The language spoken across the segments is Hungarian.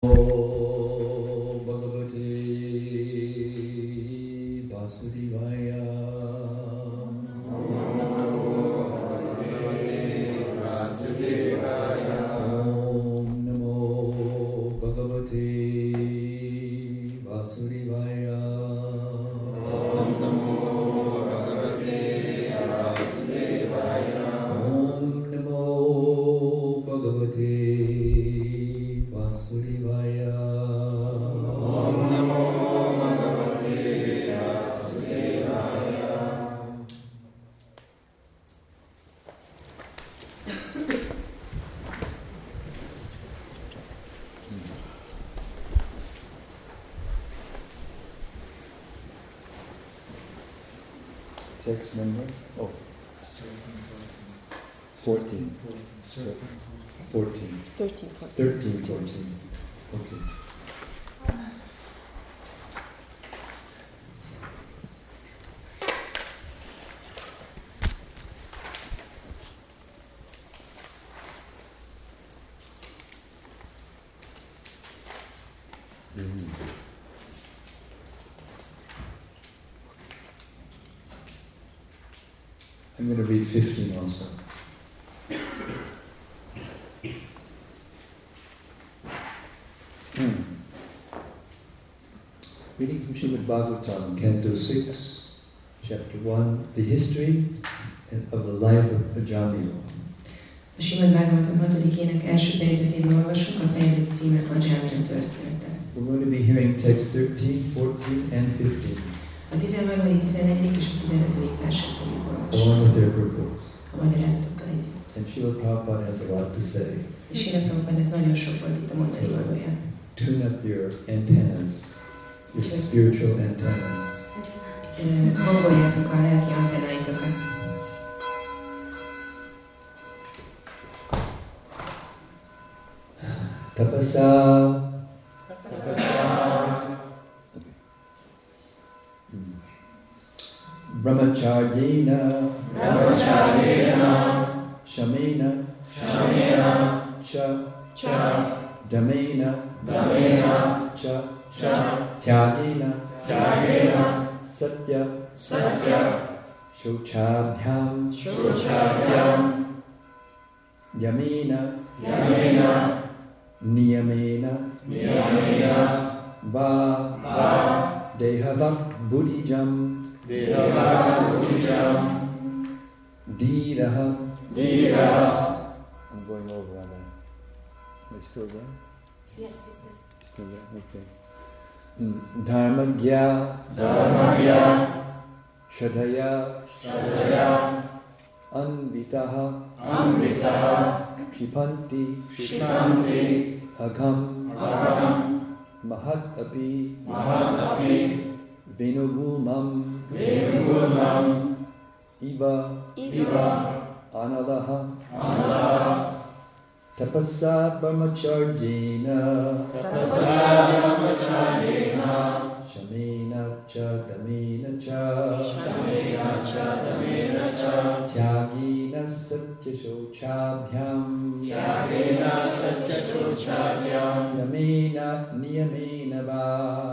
Bhagavate Vasudevaya. Om Namo Bhagavate Vasudevaya. Om Namo Bhagavate Vasudevaya. Om Namo Bhagavate Vasudevaya. Om Namo Bhagavate Vasudevaya. Text number? Oh. 14. 14. 13, 14. Okay. I'm going to read 15 also. Reading from Srimad Bhagavatam, Canto 6, Chapter 1, the history of the life of Ajamila. A Srimad Bhagavatam 6. ének első fejezetében olvasunk, a fejezet címe Ajamila története. We're going to be hearing text 13, 14, and 15. A 13., 14. és a 15. verset fogjuk olvasni. Along with their purports. A magyarázatokkal együtt. And Srila Prabhupada has a lot to say. És Srila Prabhupádnak nagyon sok volt itt a mondani valója. Tune up your antennas, your spiritual antennas. Hangoljátok a lelki antennáitokat. Tapasa. Brahmacharyena. Shamena. Cha. Damena. Cha. Tyagena. Satya. Shochabhyam. Yamena. Niyamena. Va. Dehavak buddhijam. Diraha. I'm going over on that. Are you still there? Yes. Still there? Okay. Dharmagya. Shadhaya. Anvitaha. Kshipanti. Agham. Mahat api. Venugulmam. Iva. Analaha. Tapasa brahmacharjena. Shamena cha damena cha. Tyagena satya shochabhyam. Yamena niyamena va.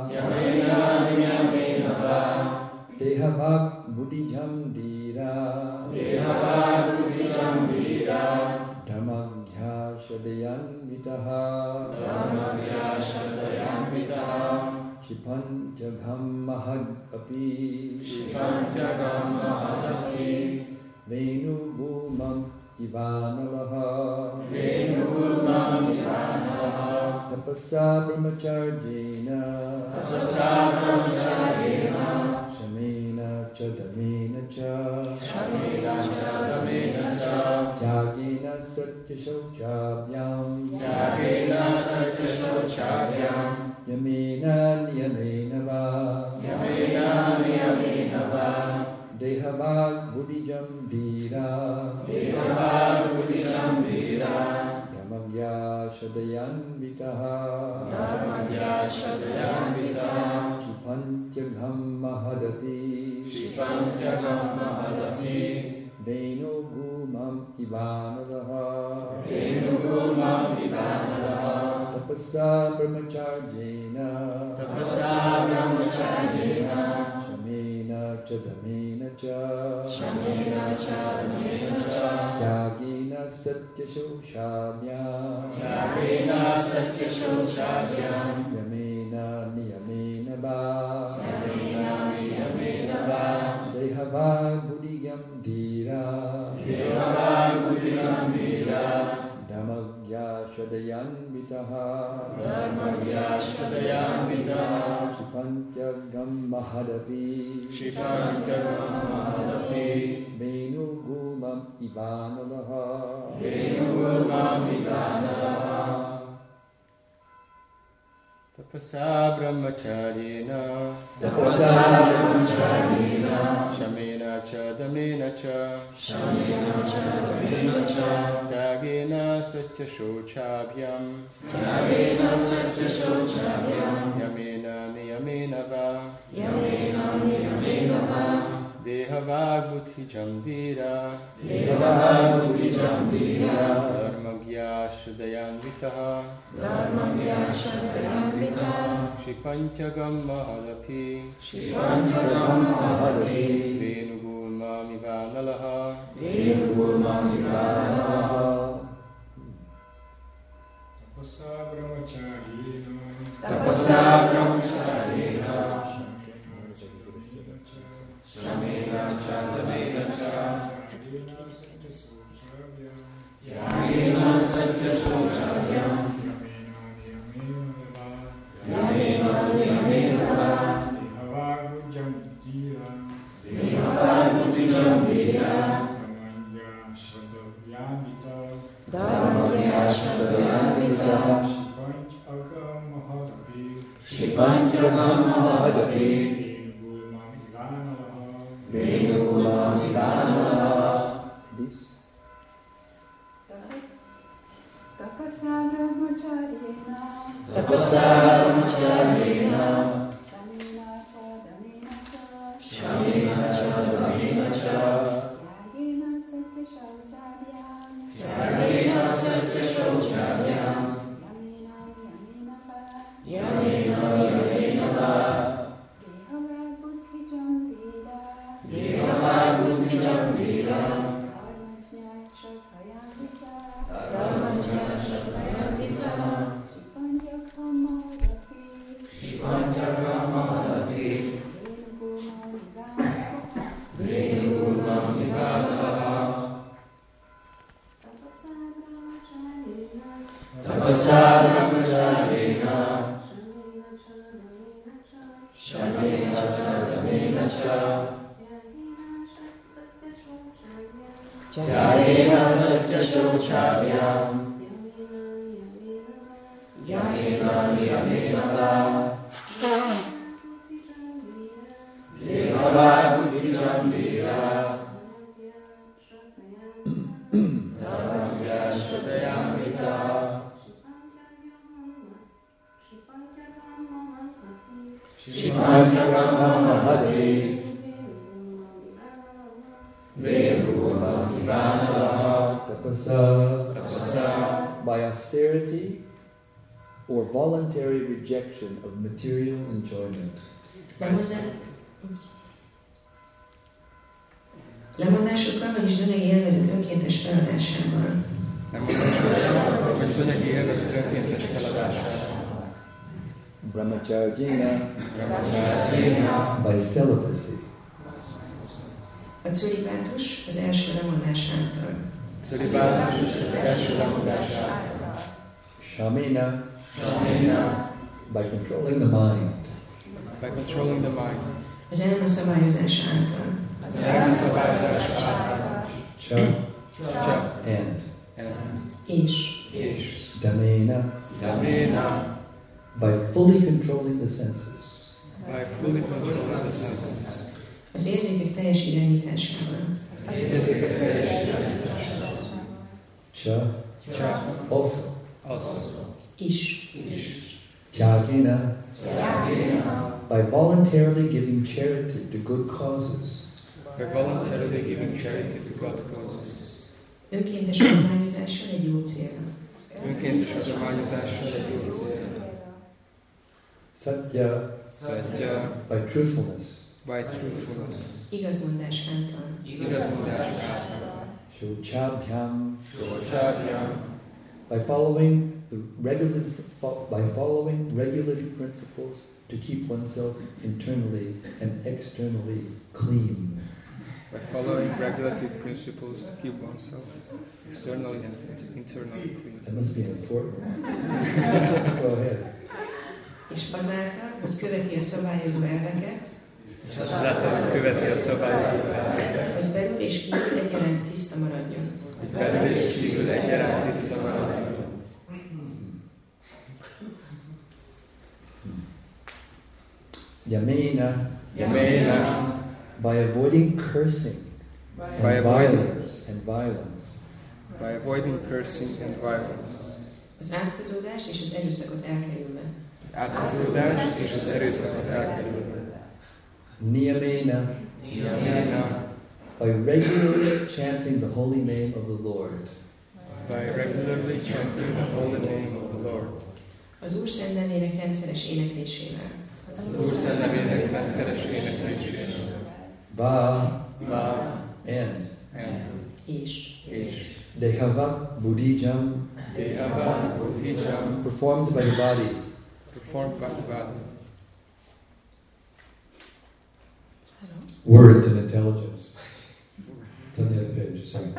Dehavak buddhijam dira. Dhammagya shadayan vitaha. Kshipanjagham mahad api. Venugulmam ivanalaha. Tapasa brahmacharjena. Shamena cha damena cha. Tyagena satya shochabhyam. Yamena niyamena va. Dehavag buddhijam dira. Dhammagya shadayan vitaha. Kshipanjagham mahadapi. Venugulmam ivanadaha. Tapasa brahmacharjena Shamena chadamena cha Tyagena satyashoshabhyam Yamena niyamena va Dehava buddhigam dhira Dhammagya shadayan vitaha Shipantyagam mahadapi Venu gulmam ivanalaha Tapasa brahmacharina Shamena chadamena cha Tyagena satyashochabhyam Yamena niyamena va Dehavag buddhijam dhira Dharmagya shadayan vitaha Shipantyagam mahadapi Venugulmam ivanalaha Tapasa brahmacharina Shamena chadamena cha Yamena satyashochabhyam Yamena niyamena va Dehavag buddhijam dhira Dharmagya shadayan vita Shipantyagam mahadapi Venugulmam ivanalaha. Tapasa brahmacharina Shamena chadamena cha Tyagena satyashochabhyam Yamena niyamena va Dehavag buddhijam dhira Dharmagya shadayan vita Shipantyagam mahadapi Venugulmam ivanalaha Tapasa brahmacharina Shamena chadamena cha Tyagena satyashochabhyam Yamena niyamena va Dehavag buddhijam dhira Dharmagya shadayan vita Shipantyagam mahadapi Venugulmam ivanalaha Tapasa by austerity or voluntary rejection of material enjoyment. Lemondásokkal, vagyis zenei élvezet önkéntes feladásával. Brahmacharjena by celibacy. A cölibátus az első lemondás által. Shamena by controlling the mind. Az elme szabályozás által. Cha and És. Dhamena by fully controlling the senses. Az érzékek teljes irányításával. Cha also. Is. Tyagena by voluntarily giving charity to good causes. Önkéntes adományozással egy jó célra. önkéntes adományozással egy jó célra. Satya, Satya, by truthfulness. by truthfulness, igazmondás által, igazmondás által, Shochabhyam, Shochabhyam, by following regulative principles to keep oneself internally and externally clean. by following regulative principles to keep oneself externally and internally clean. That must be important. Go ahead. és azáltal, hogy követi a szabályozó elveket, És azáltal, hogy követi a szabályozó elveket, hogy belül és kívül egyaránt tiszta maradjon. hogy belül és kívül egyaránt tiszta maradjon. Yamena, Yamena, by avoiding cursing By and violence. by avoiding cursing and violence. Az átkozódást és az erőszakot elkerülve. Az áthúzódást és az erőszakot elkerülve. Niyamena, Yamena, by regularly chanting the holy name of the Lord. by regularly chanting the holy name of the Lord. Az Úr szent nevének rendszeres éneklésével. Az Úr szent nevének rendszeres éneklésével. Va And És Dehava Buddhijam Dehava Buddhijam performed by the body. performed by the body. Words and intelligence. It's on the other page, sorry.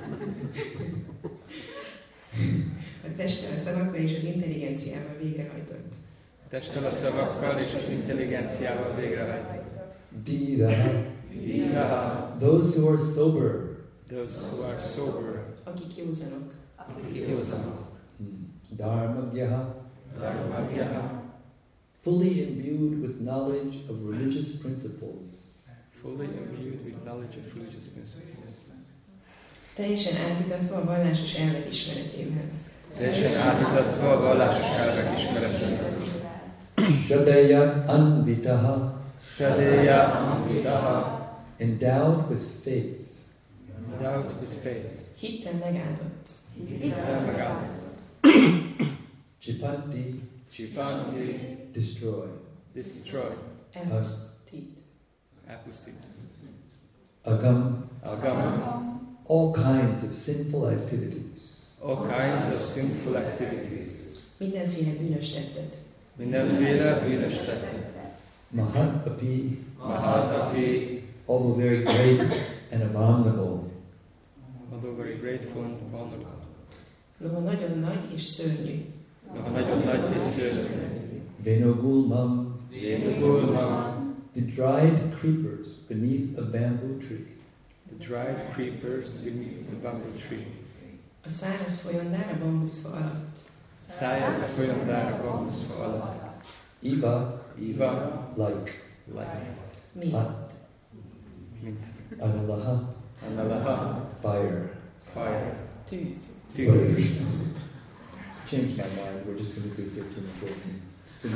a testtel, a szavakkal és az intelligenciával végrehajtott. Testtel, a szavakkal és az intelligenciával végrehajtott. Dira, Dira, those who are sober. those who are sober. Akik józanok. Józanok. Dharmagyaha, Dharmagyaha, fully imbued with knowledge of religious principles. fully imbued with knowledge of religious principles. Teljesen átítatva a vallásos elvek ismeretével. Teljesen átítatva a vallásos elvek ismeretével. Shraddhaya Anvitaha, Shraddhaya Anvitaha, endowed with faith. endowed with faith. Hittel megáldott. Hittel megáldott. Chipanti, Chipanti, destroy. destroy. Elpusztít. Elpusztít. Agam, Agama, all kinds of sinful activities. all kinds of sinful activities. Mindenféle bűnös tettet. Mindenféle bűnös tettet. Mahat api, Mahadapi, although very great and abominable. although very grateful and vulnerable. Noha nagyon nagy és szörnyű. Noha nagyon nagy és szörnyű. Venugulmam, Venugulmam, the dried creepers beneath a bamboo tree. the dried creepers beneath the bamboo tree. A száraz folyondár a bambuszfa alatt. Száraz folyondár a bambuszfa alatt. Eva, Iva, like Miatt. mint Analaha, Analaha, fire. fire, Tűz. tűz. Changed my mind. We're just going to do 13 and 14. It's too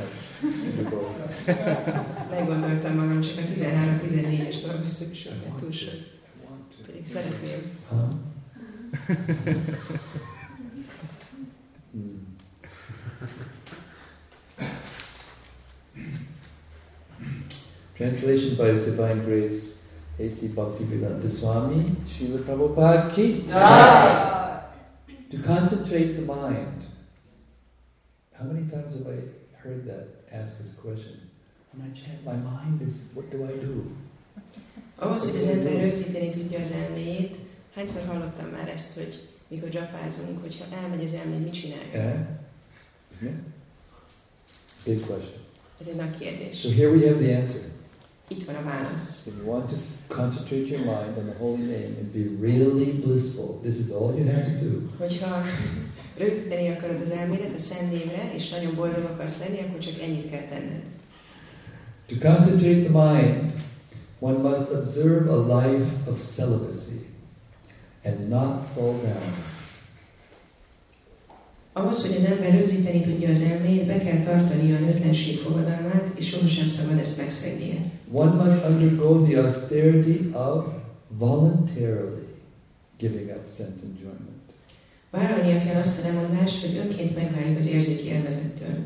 much. Meggondoltam magam, csak a 13-14-es dolog szükség, mert túl sok. Pedig szeretném. Huh? Translation by His Divine Grace, A.C. Bhaktivedanta Swami, Srila Prabhupada Ki. To concentrate the mind. How many times have I heard that ask this question? When I chant, my mind is, what do I do? Ahhoz, hogy az ember rögzíteni tudja az elméjét, hányszor hallottam már ezt, hogy mikor dzsapázunk, hogyha elmegy az elméd, mit csinálja? Yeah? Isn't it? Big question. Ez egy nagy kérdés. So here we have the answer. Itt van a válasz. If you want to concentrate your mind on the holy name and be really blissful, this is all you have to do. Hogyha rögzíteni akarod az elmédet a Szent Névre, és nagyon boldog akarsz lenni, akkor csak ennyit kell tenned. To concentrate the mind, one must observe a life of celibacy and not fall down. Ahhoz, hogy az ember rögzíteni tudja az elméjét, be kell tartani a nőtlenség fogadalmát, és sohasem szabad ezt megszegnie. One must undergo the austerity of voluntarily giving up sense enjoyment. Vállalnia kell azt a lemondást, hogy önként megválik az érzéki élvezettől.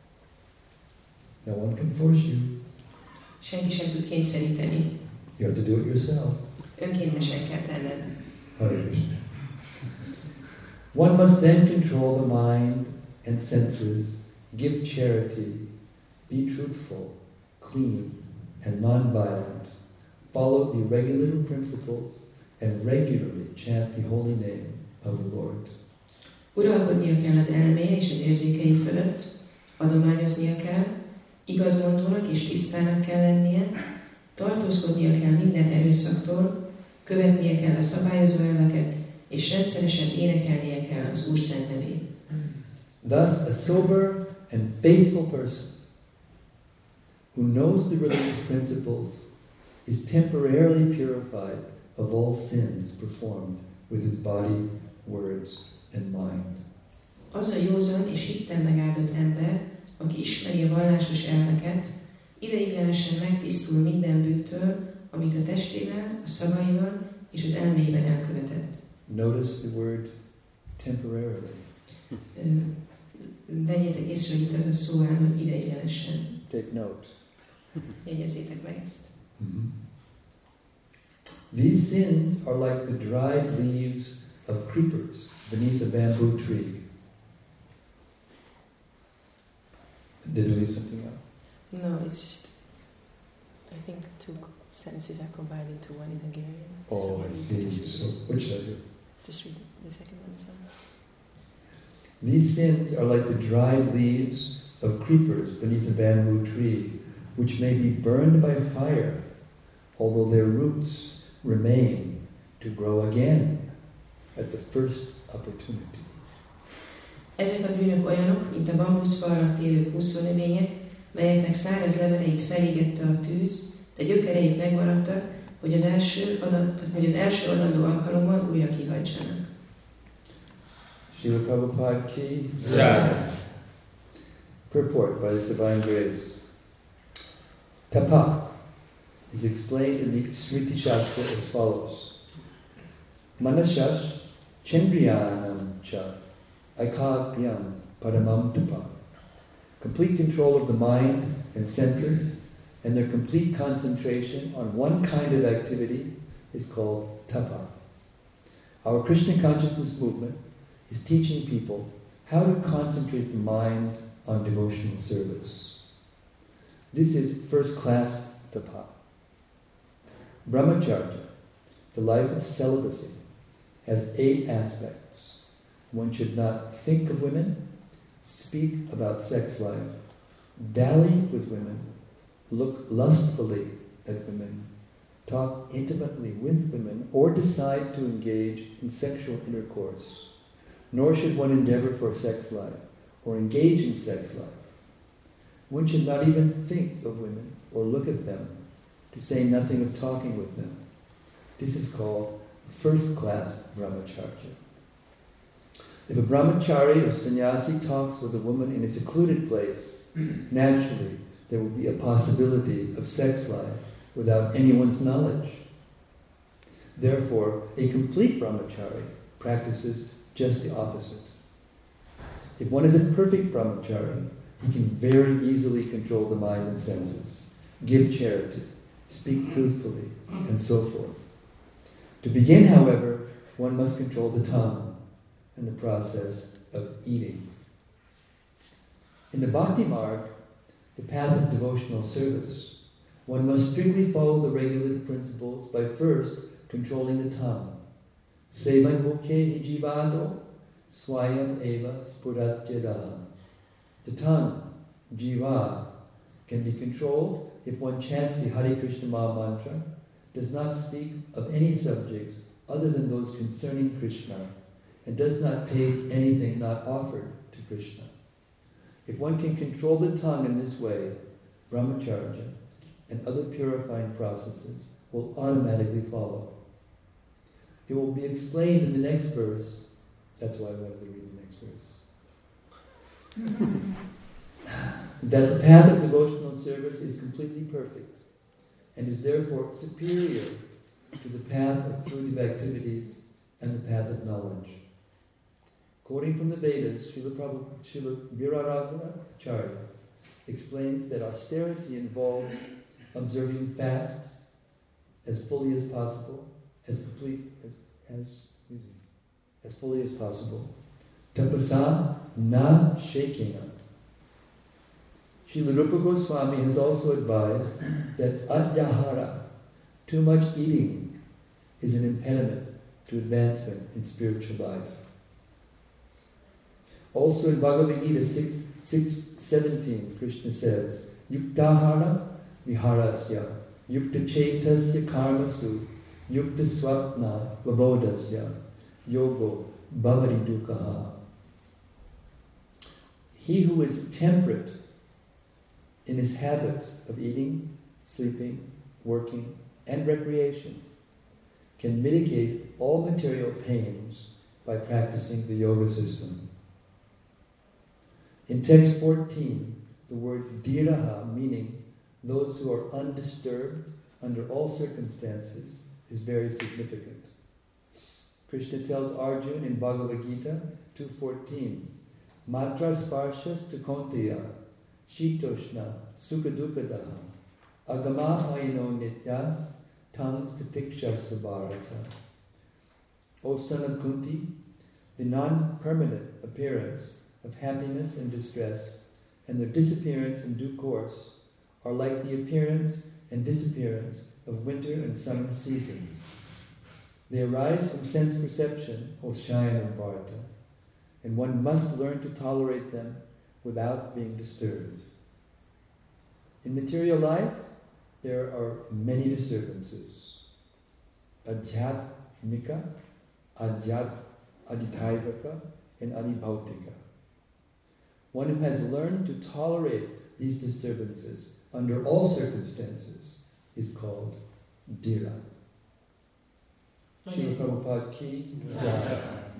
No one can force you. Senki sem tud kényszeríteni. You have to do it yourself. Önkéntesen kell tenned. Hare Krishna. One must then control the mind and senses, give charity, be truthful, clean, and non-violent, follow the regulative principles, and regularly chant the holy name of the Lord. Uralkodnia kell az elméje és az érzékei fölött, adományoznia kell, igazmondónak és tisztának kell lennie, tartózkodnia kell minden erőszaktól, követnie kell a szabályozó elveket, és rendszeresen énekelnie kell az Úr szent nevét. Thus, a sober and faithful person who knows the religious principles is temporarily purified of all sins performed with his body, words, and mind. Az a józan és hitten megáldott ember, aki ismeri a vallásos elveket, ideiglenesen megtisztul minden bűntől, amit a testével, a szavaival és az elméjében elkövetett. Notice the word temporarily. Vegyétek észre, hogy itt az a szó áll, hogy ideiglenesen. Take note. Jegyezzétek meg ezt. Mm-hmm. These sins are like the dried leaves of creepers beneath a bamboo tree. Did you read something else? No, it's just, I think two sentences are combined into one in Hungarian. Oh, I see. So, which should I do? Just read the second one as well. These sins are like the dried leaves of creepers beneath a bamboo tree, which may be burned by fire, although their roots remain to grow again at the first opportunity. Ezek a bűnök olyanok, mint a bambuszfalnak élő kúszónövények, melyeknek száraz leveleit felégette a tűz, de gyökereik megmaradtak, hogy az első adandó alkalommal újra kihajtsanak. Srila Prabhupada ki Jai. Purport by His Divine Grace. Tapa is explained in the Smriti Shastra as follows. Manasyash chendriyanam cha aikagryam paramam tapa. Complete control of the mind and senses and their complete concentration on one kind of activity is called tapa. Our Krishna consciousness movement is teaching people how to concentrate the mind on devotional service. This is first-class tapa. Brahmacharya, the life of celibacy, has 8 aspects. One should not think of women, speak about sex life, dally with women, look lustfully at women, talk intimately with women, or decide to engage in sexual intercourse. Nor should one endeavor for sex life or engage in sex life. One should not even think of women or look at them, to say nothing of talking with them. This is called first-class brahmacharya. If a brahmachari or sannyasi talks with a woman in a secluded place, naturally there will be a possibility of sex life without anyone's knowledge. Therefore, a complete brahmachari practices just the opposite. If one is a perfect brahmachari, he can very easily control the mind and senses, give charity, speak truthfully, and so forth. To begin, however, one must control the tongue and the process of eating. In the Bhakti Marg, the path of devotional service, one must strictly follow the regulative principles by first controlling the tongue. Sevan mukhe hijivado swayam eva spurat yadaha. The tongue, jiva, can be controlled if one chants the Hare Krishna Maha Mantra, does not speak of any subjects other than those concerning Krishna, and does not taste anything not offered to Krishna. If one can control the tongue in this way, brahmacharya and other purifying processes will automatically follow. It will be explained in the next verse. That's why I wanted to read the next verse. That the path of devotional service is completely perfect and is therefore superior to the path of fruitive activities and the path of knowledge. Quoting from the Vedas, Srila Viraragava Acharya explains that austerity involves observing fasts as fully as possible, as fully as possible. Tapasa na shakena. Srila Rupa Goswami has also advised that adyahara, too much eating, is an impediment to advancement in spiritual life. Also in Bhagavad Gita 6:17, Krishna says, Yuktahara viharasya, yukta chetasya karmasu, yukta swapna vabodasya, yogo bhavati dukkha. He who is temperate in his habits of eating, sleeping, working, and recreation can mitigate all material pains by practicing the yoga system. In text 14, the word dhiraha, meaning those who are undisturbed under all circumstances, is very significant. Krishna tells Arjuna in Bhagavad Gita 2:14, Matra sparshas tukonteya, shitoshna sukadukadaha, agama ayino nityas, tams tatikshas bharata. O son of Kunti, the non-permanent appearance of happiness and distress, and their disappearance in due course, are like the appearance and disappearance of winter and summer seasons. They arise from sense perception, O Shayana Bharata, and one must learn to tolerate them without being disturbed. In material life, there are many disturbances. Adhyatmika, aditaivaka, and adibhautika. One who has learned to tolerate these disturbances under all circumstances is called dhira. Srila Prabhupada ki jai.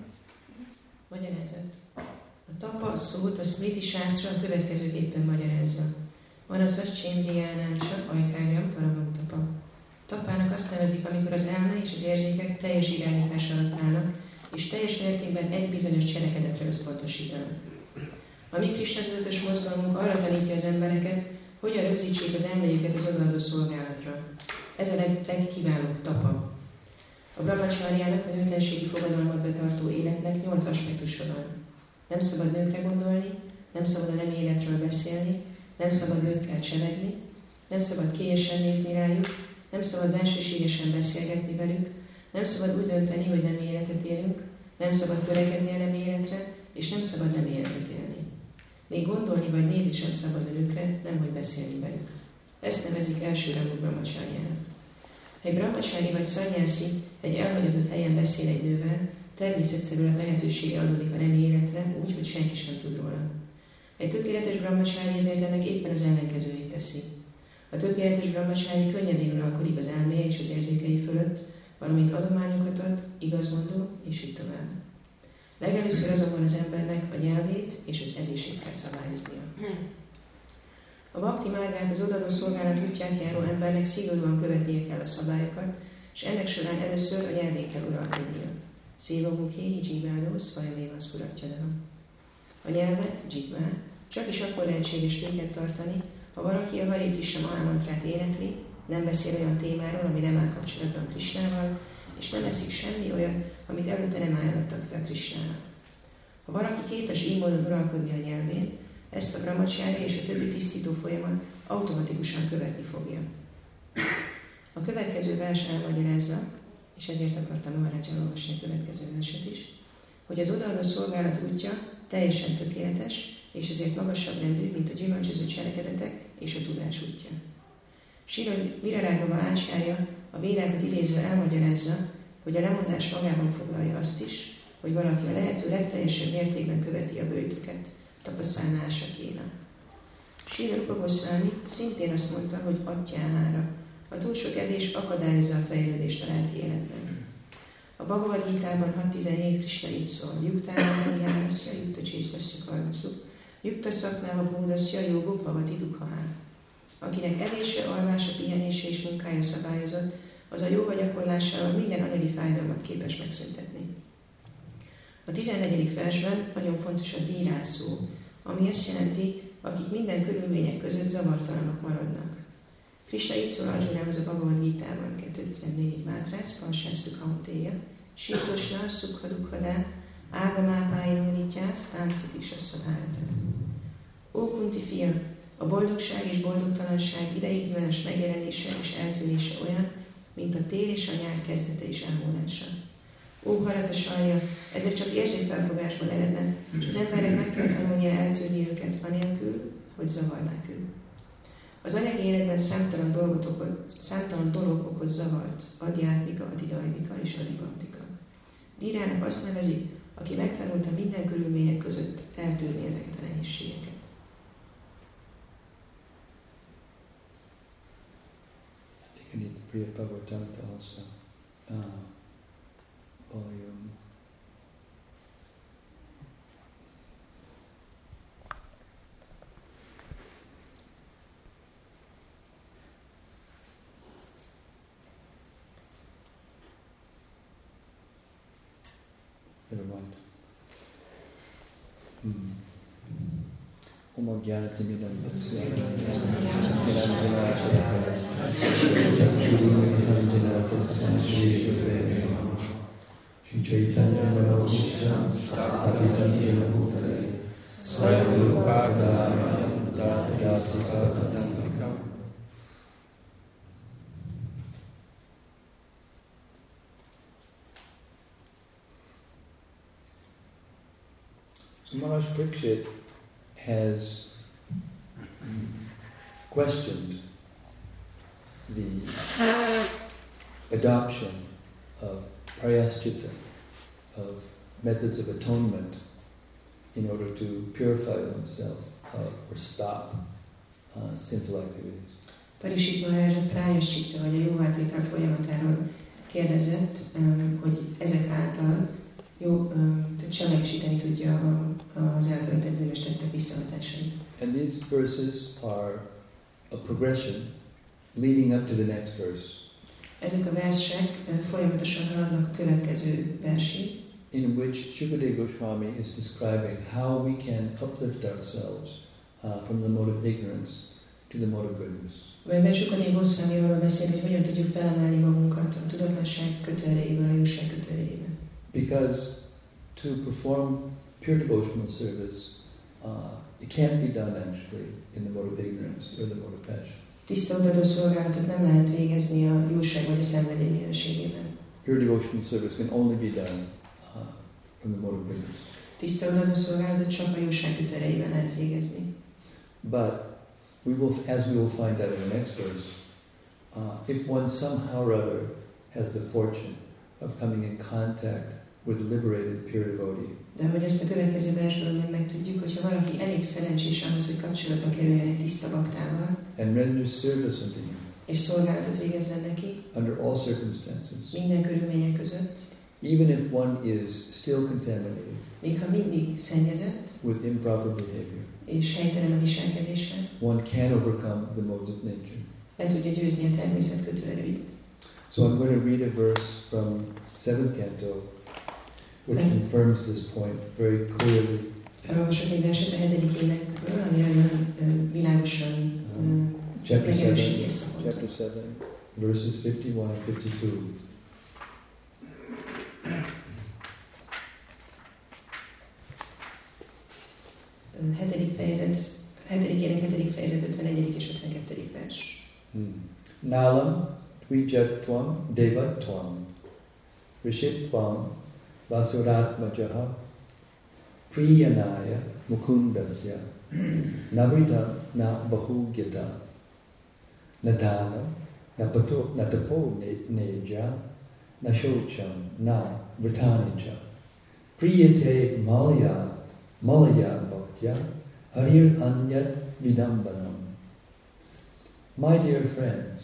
Magyarázat. A tapa szót a Smriti Sásztra a következőképpen magyarázza. Manasascséndriyánám sa ajkágram paramantapa. Tapának azt nevezik, amikor az elme és az érzékek teljes irányítás alatt állnak, és teljes mértékben egy bizonyos cselekedetre összpontosítanak. A mi Krisna-tudatos mozgalmunk arra tanítja az embereket, hogyan rögzítsék az elméjüket az odaadó szolgálatra. Ez a legkiválóbb tapa. A brahmacsáriának, a nőtlenségi fogadalmat betartó életnek 8 aspektusa van. Nem szabad nőkre gondolni, nem szabad a nemi életről beszélni, nem szabad nőkkel cselekni, nem szabad kélyesen nézni rájuk, nem szabad bensőségesen beszélgetni velük, nem szabad úgy dönteni, hogy nem életet élünk, nem szabad törekedni a nem életre, és nem szabad nem életet élni. Még gondolni vagy nézni sem szabad a nőkre, nemhogy beszélni velük. Ezt nevezik elsőrangú brahmacsáriának. Ha egy brahmacsári vagy szanyászi egy elhagyatott helyen beszél egy nővel, természetszerűen lehetősége adódik a nem életre, úgy, hogy senki sem tud róla. Egy tökéletes brahmacsári ezért ennek éppen az ellenkezőjét teszi. A tökéletes brahmacsári könnyedén uralkodik az elméje és az érzékei fölött, valamint adományokat ad, igazmondó, és így tovább. Legelőször azonban az embernek a nyelvét és az evését kell szabályoznia. A bhakti márgát, az odaadó szolgálat útját járó embernek szigorúan követnie kell a szabályokat, és ennek során először a nyelvén kell uralkodnia. Szévamukhéhi dzsivádó szvajaméva szkuratjadaha. A nyelvet, dzsivá, csak is akkor lehetséges féket tartani, ha valaki a Hare Krishna Mahamantrát énekli, nem beszél olyan témáról, ami nem áll kapcsolatban Krishnával, és nem eszik semmi olyan, amit előtte nem ajánlottak fel Krishnának. Ha valaki képes így módon uralkodni a nyelvén, ezt a brahmacsári és a többi tisztító folyamat automatikusan követni fogja. A következő vers elmagyarázza, és ezért akartam Maharaj elolvasni a következő verset is, hogy az odaadó szolgálat útja teljesen tökéletes, és ezért magasabb rendű, mint a gyümölcsöző cselekedetek és a tudás útja. Srila Viraragava Ácsárya a védákat idézve elmagyarázza, hogy a lemondás magában foglalja azt is, hogy valaki a lehető legteljesebb mértékben követi a böjtöket, tapaszálná ásakéna. Srila Rupa Goswami szintén azt mondta, hogy atyáhára, a túl sok evés akadályozza a fejlődést a lelki életben. A Bhagavad Gitában 6.17 Krishna így szól, Yuktánál viháraszja, yukta csésztasya karmaszuk, yukta szaknáva bódaszja, jógó bhavati dukhahá. Akinek evése, alvása, pihenése és munkája szabályozott, az a jóga gyakorlásával minden anyagi fájdalmat képes megszüntetni. A 14. versben nagyon fontos a dírá szó, ami azt jelenti, akik minden körülmények között zavartalanok maradnak. Krishna így szól Arjunához a Bhagavad Gitában, 2.14 Mátrász, Panshásztu Kauntéja, Sítosna, Szukhadukvadá, Ágamápájnó Nityász, Támszitik Sasszavárata. Ó Kunti fia, a boldogság és boldogtalanság ideiglenes megjelenése és eltűnése olyan, mint a tél és a nyár kezdete és elmúlása. Ó Bharata Sarja, ezek csak érzékfelfogásban erednek, és az emberek meg kell tanulnia eltűrni őket anélkül, hogy zavarnák ők. Az anyagi életben számtalan dolog okoz zavart, adjátmika, adidajmika és adibamtika. Dírának azt nevezik, aki megtanulta minden körülmények között eltűrni ezeket a nehézségeket. I need Priya Bhagavatamrita also. Volume. Never mind. Om Jnanati Midamtasya Shri Chaitanya Manavishram Sthapitam Yena Bhutale Swayam Rupakadayam Dadasika Katantikam. So Maharaj Parikshit has questioned the adoption of prayaschita, of methods of atonement in order to purify oneself or stop sinful activities. Parikshit Maharaj a prayaschita, vagy a jóvátétel folyamatáról kérdezett, hogy ezek által tehát semlegesíteni tudja az elkövetett bűnös tettek visszahatásait. And these verses are a progression leading up to the next verse. Ezek a versek folyamatosan haladnak a következő versig, in which Shukadeva Goswami is describing how we can uplift ourselves from the mode of ignorance to the mode of goodness. Melyben Shukadeva Goswami arról beszél, hogy hogyan tudjuk felemelni magunkat a tudatlanság kötőerejéből a jóság kötőerejébe. Because to perform pure devotional service, it can't be done actually in the mode of ignorance or the mode of passion. Tiszta odadó szolgálatot nem lehet végezni a jóság vagy a szenvedély minőségében. Pure devotional service can only be done from the mode of goodness. Tiszta odadó szolgálatot csak a jóság kötőerejében lehet végezni. But as we will find out in the next verse, if one somehow or other has the fortune of coming in contact with a liberated pure devotee, de hogy ezt a következő versben még megtudjuk, hogyha valaki elég szerencsés ahhoz, hogy kapcsolatba kerüljön egy tiszta baktával, and renders service unto him, és szolgálatot végezzen neki, under all circumstances, minden körülmények között, even if one is still contaminated, még ha mindig szennyezett, with improper behavior, és helytelen a viselkedése, one can overcome the modes of nature. le tudja győzni a természet kötőerőit. So I'm going to read a verse from 7th canto, which confirms this point very clearly. Felolvasok egy verset a 7. énekből, ami nagyon világosan megerősíti ezt a pontot. Chapter 7, verses 51 and 52. Hetedik ének 7. fejezet 51. és 52. vers. Nalam Twijatvam Devatvam Rishitvam Vasuratmajaha Priyanaya Mukundasya Navritam Na Bahugyata Nadana Natapo Neja Nashocham Na Vritanija Priyate Malaya Bhaktya Harir Anyat Vidambanam. My dear friends,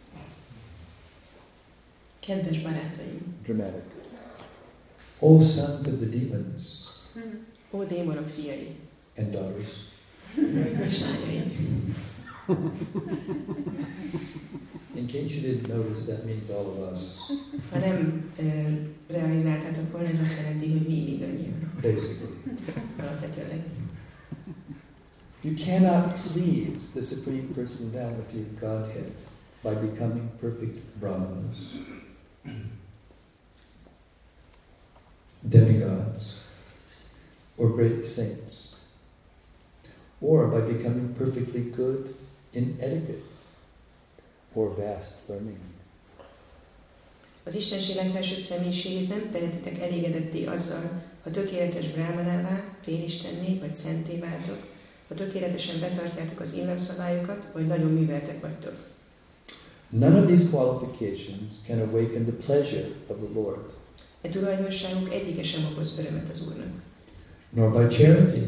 Kedves barátaim, dramatic, O sons of the demons ó démonok fiai, and daughters, és lányai, In case you didn't notice, that means all of us. Ha nem realizáltátok volna, ez azt jelenti, hogy mi mindannyian. Basically. Alapvetőleg. You cannot please the Supreme Personality of Godhead by becoming perfect Brahmanas, demigods, or great saints, or by becoming perfectly good in etiquette or vast learning. Az Istenség legfelsőbb személyiségét nem tehetitek elégedetté azzal, ha tökéletes bráhmanává, félistenné vagy szenté váltok, ha tökéletesen betartjátok az illemszabályokat, vagy nagyon műveltek vagytok. None of these qualifications can awaken the pleasure of the Lord. E tulajdonságok egyike sem okoz örömet az Úrnak. Nor by charity,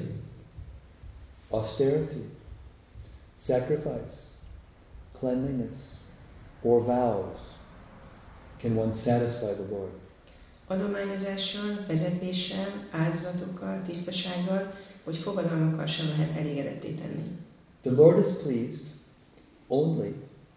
austerity, sacrifice, cleanliness, or vows can one satisfy the Lord. Adományozással, vezetéssel, áldozatokkal, tisztasággal vagy fogadalmakkal sem lehet elégedetté tenni. The Lord is pleased only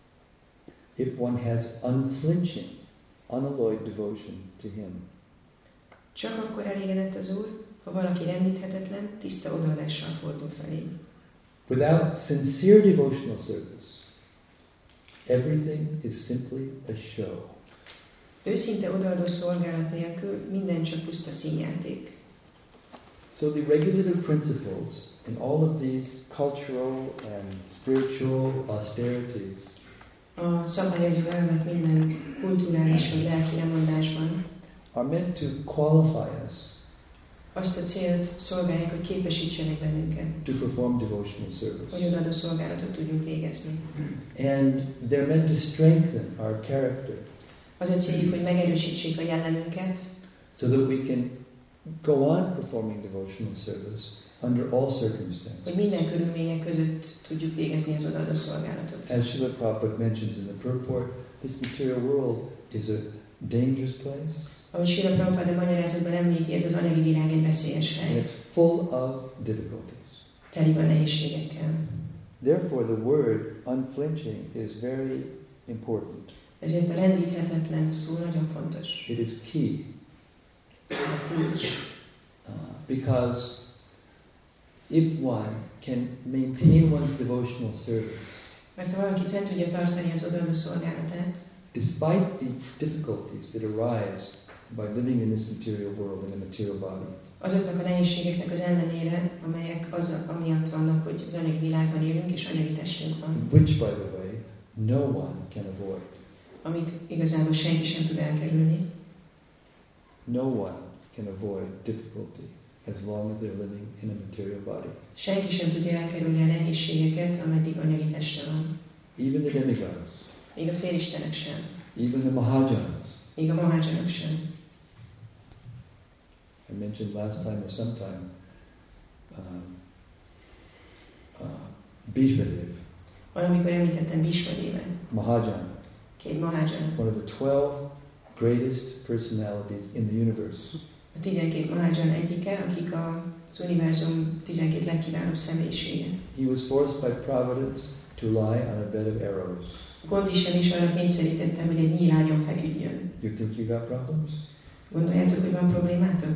if one has unflinching, unalloyed devotion to Him. Csak akkor elégedett az Úr, ha valaki rendíthetetlen, tiszta odaadással fordul felé. Without sincere devotional service, everything is simply a show. Őszinte odaadó szolgálat nélkül minden csak puszta színjáték. So the regulative principles in all of these cultural and spiritual austerities A szabályozó elvek minden kulturális vagy lelki lemondásban are meant to qualify us azt a célt szolgálják, hogy képesítsenek bennünket, to perform devotional service. hogy odaadó szolgálatot tudjunk végezni. And they're meant to strengthen our character Az a céljuk, hogy megerősítsék a jellemünket, so that we can go on performing devotional service under all circumstances. hogy minden körülmények között tudjuk végezni az odaadó szolgálatot. As Srila Prabhupada mentions in the purport, this material world is a dangerous place, Ahogy Srila Prabhupada magyarázatban említi, ez az anyagi világ egy veszélyes and hely, it's full of difficulties. teli van nehézségekkel. Therefore, the word unflinching is very important. Ezért a rendíthetetlen szó nagyon fontos. It is key. Ez a kulcs. Because if one can maintain one's devotional service, Mert ha valaki fent tudja tartani az odaadó szolgálatát, despite the difficulties that arise by living in this material world, in a material body, azoknak a nehézségeknek az ellenére, amelyek amiatt vannak, hogy az anyagi világban élünk és anyagi testünk van, which, by the way, no one can avoid. amit igazából senki sem tud elkerülni. No one can avoid difficulty as long as they're living in a material body. Senki sem tudja elkerülni a nehézségeket, ameddig anyagi teste van. Even the demigods, Még a félistenek sem. even the Mahajans. Még a mahácsanok sem. I mentioned last time or sometime Bhishmadev, Valamikor említettem Bhishmadévet, Mahajan, két mahácsan. one of the 12 greatest personalities in the universe. A 12 mahácsan egyike, akik az univerzum 12 legkiválóbb személyisége. He was forced by Providence to lie on a bed of arrows. A gondviselés is arra kényszerítettem, hogy egy nyílágyon feküdjön. You think you got problems? Gondoljátok, hogy van problémátok?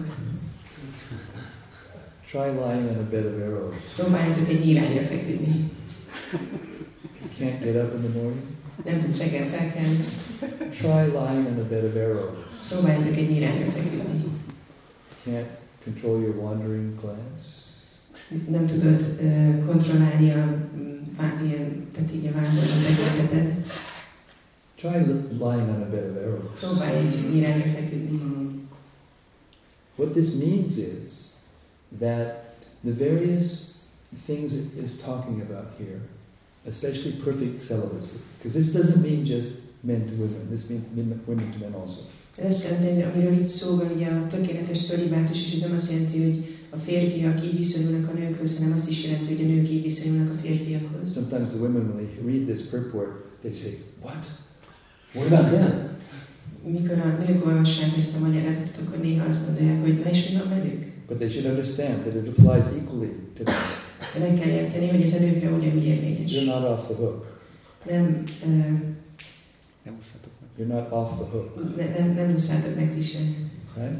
Try lying on a bed of arrows. Próbáljátok egy nyílágyra feküdni. Can't get up in the morning? Nem tudsz reggel felkelni. Try lying on a bed of arrows. Próbáljátok egy nyílágyra feküdni. Can't control your wandering glance? Nem tudod kontrollálni tehát így a vándorló tekinteted. Try lying on a bed of arrows. Próbálj egy nyílágyra feküdni. What this means is that the various things it is talking about here, especially perfect celibacy, because this doesn't mean just men to women, this means women to men also. Ez azt jelenti, hogy amiről itt szó van, ugye a tökéletes cölibátus, és ez nem azt jelenti, hogy a férfiak így viszonyulnak a nőkhöz, hanem azt is jelenti, hogy a nők így viszonyulnak a férfiakhoz. Sometimes the women, when they read this purport, they say, what? What about them? Mikor a nők olvassák ezt a magyarázatot, akkor néha azt gondolják, hogy na és mi van velük? But they should understand that it applies equally to them. De meg kell érteni, hogy ez a nőkre ugyanúgy érvényes. You're not off the hook. Nem úszhatok meg. You're not off the hook. Nem muszátok megviselni. Right?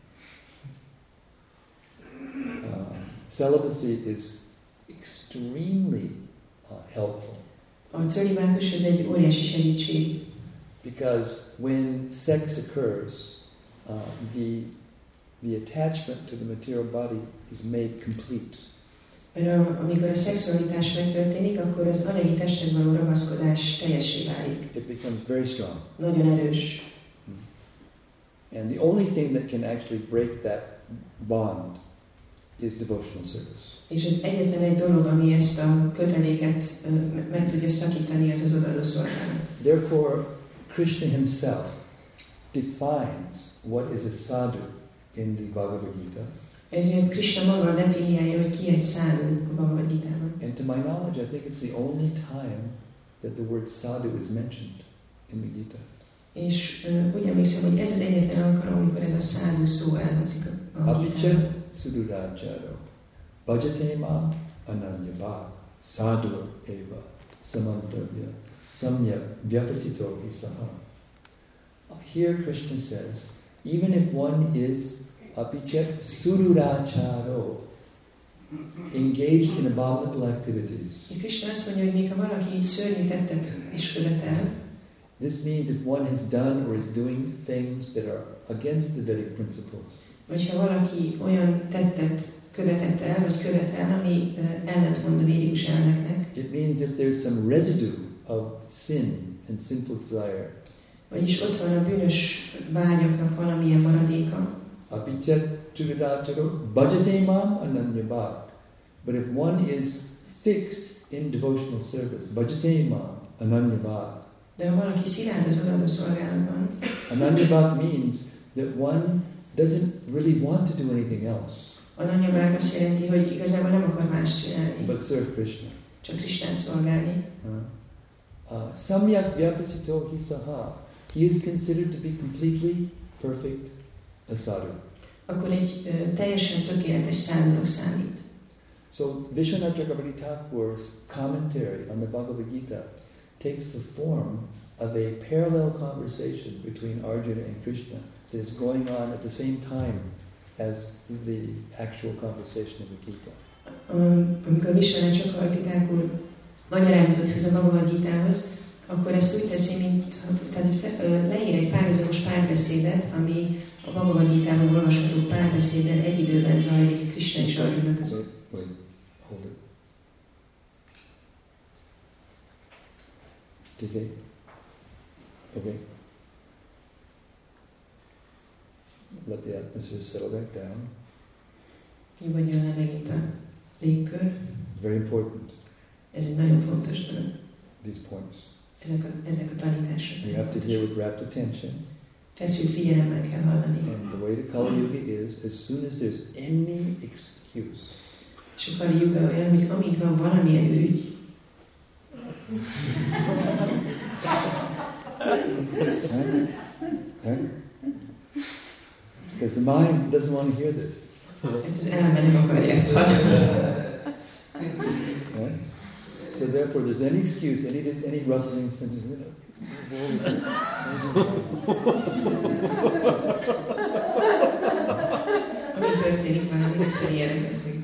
Celibacy is extremely helpful. A cölibátus az egy óriási segítség. Because when sex occurs, the attachment to the material body is made complete. Mert amikor a szexualitás megtörténik, akkor az anyagi testhez való ragaszkodás teljessé válik. It becomes very strong. Nagyon erős. And the only thing that can actually break that bond is devotional service. És az egyetlen egy dolog, ami ezt a köteléket meg tudja szakítani, az az odaadó szolgálat. Therefore, Krishna himself defines what is a sadhu in the Bhagavad Gita. Ezért Krishna maga definiálja, hogy ki egy sadhu a Bhagavad Gitában. And to my knowledge, I think it's the only time that the word sadhu is mentioned in the Gita. És úgy emlékszem, hogy ez az egyetlen alkalom, amikor ez a sadhu szó elhangzik a Gitában. Abhichet sudurajaro, bhajate mam ananyabha, sadhu eva, samantavya, samyak vyapasito hisaha. Here Krishna says, even if one is abhichet sudurajaro, engaged in abominable activities. Itt Krishna azt mondja, hogy még ha valaki szörnyű tettet is követel, This means if one has done or is doing things that are against the Vedic principles. vagy ha valaki olyan tettet követett el, vagy követel, ami ellentmond a védikus elveknek, It means if there's some residue of sin and sinful desire. vagyis ott van a bűnös vágyaknak valamilyen maradéka, Abhichet sudurajaro, bhajate mam ananyabha. But if one is fixed in devotional service, bhajate mam ananyabha. de ha valaki szilárd az odaadó szolgálatban, Ananyabha means that one doesn't really want to do anything else ananyabhák azt jelenti, hogy igazából nem akar más csinálni, but serve Krishna. csak Krisnát szolgálni. Samyak vyapasito hisaha. He is considered to be completely perfect a sadhu. Akkor egy teljesen tökéletes sadhunak számít. So Vishwanath Chakravarti Thakur's commentary on the Bhagavad Gita takes the form of a parallel conversation between Arjuna and Krishna that is going on at the same time as the actual conversation of the Gita. Amikor Vishwanath Chakravarti Thakur magyarázatot hoz a Bhagavad Gitához, akkor ezt úgy teszi, mint leír egy párhuzamos párbeszédet, ami a Bhagavad Gitában olvasható párbeszéddel egy időben zajlik Krishna és Arjuna között. Wait, hold it. Okay. Okay. Let the atmosphere settle back down. Nyugodjon le megint a légkör. Very important, Ez egy nagyon fontos dolog. these points. Ezek a tanítások. You have to hear with rapt attention. Feszült figyelemmel kell hallani. And the way to Kali Yuga is, as soon as there's any excuse, És a Kali Yuga olyan, hogy amint van valamilyen ügy, right? Because the mind doesn't want to hear this. hát az elme nem akarja ezt hallani. Right? So therefore, there's any excuse, any rustling, Ami történik valami, hogy ilyenek leszünk.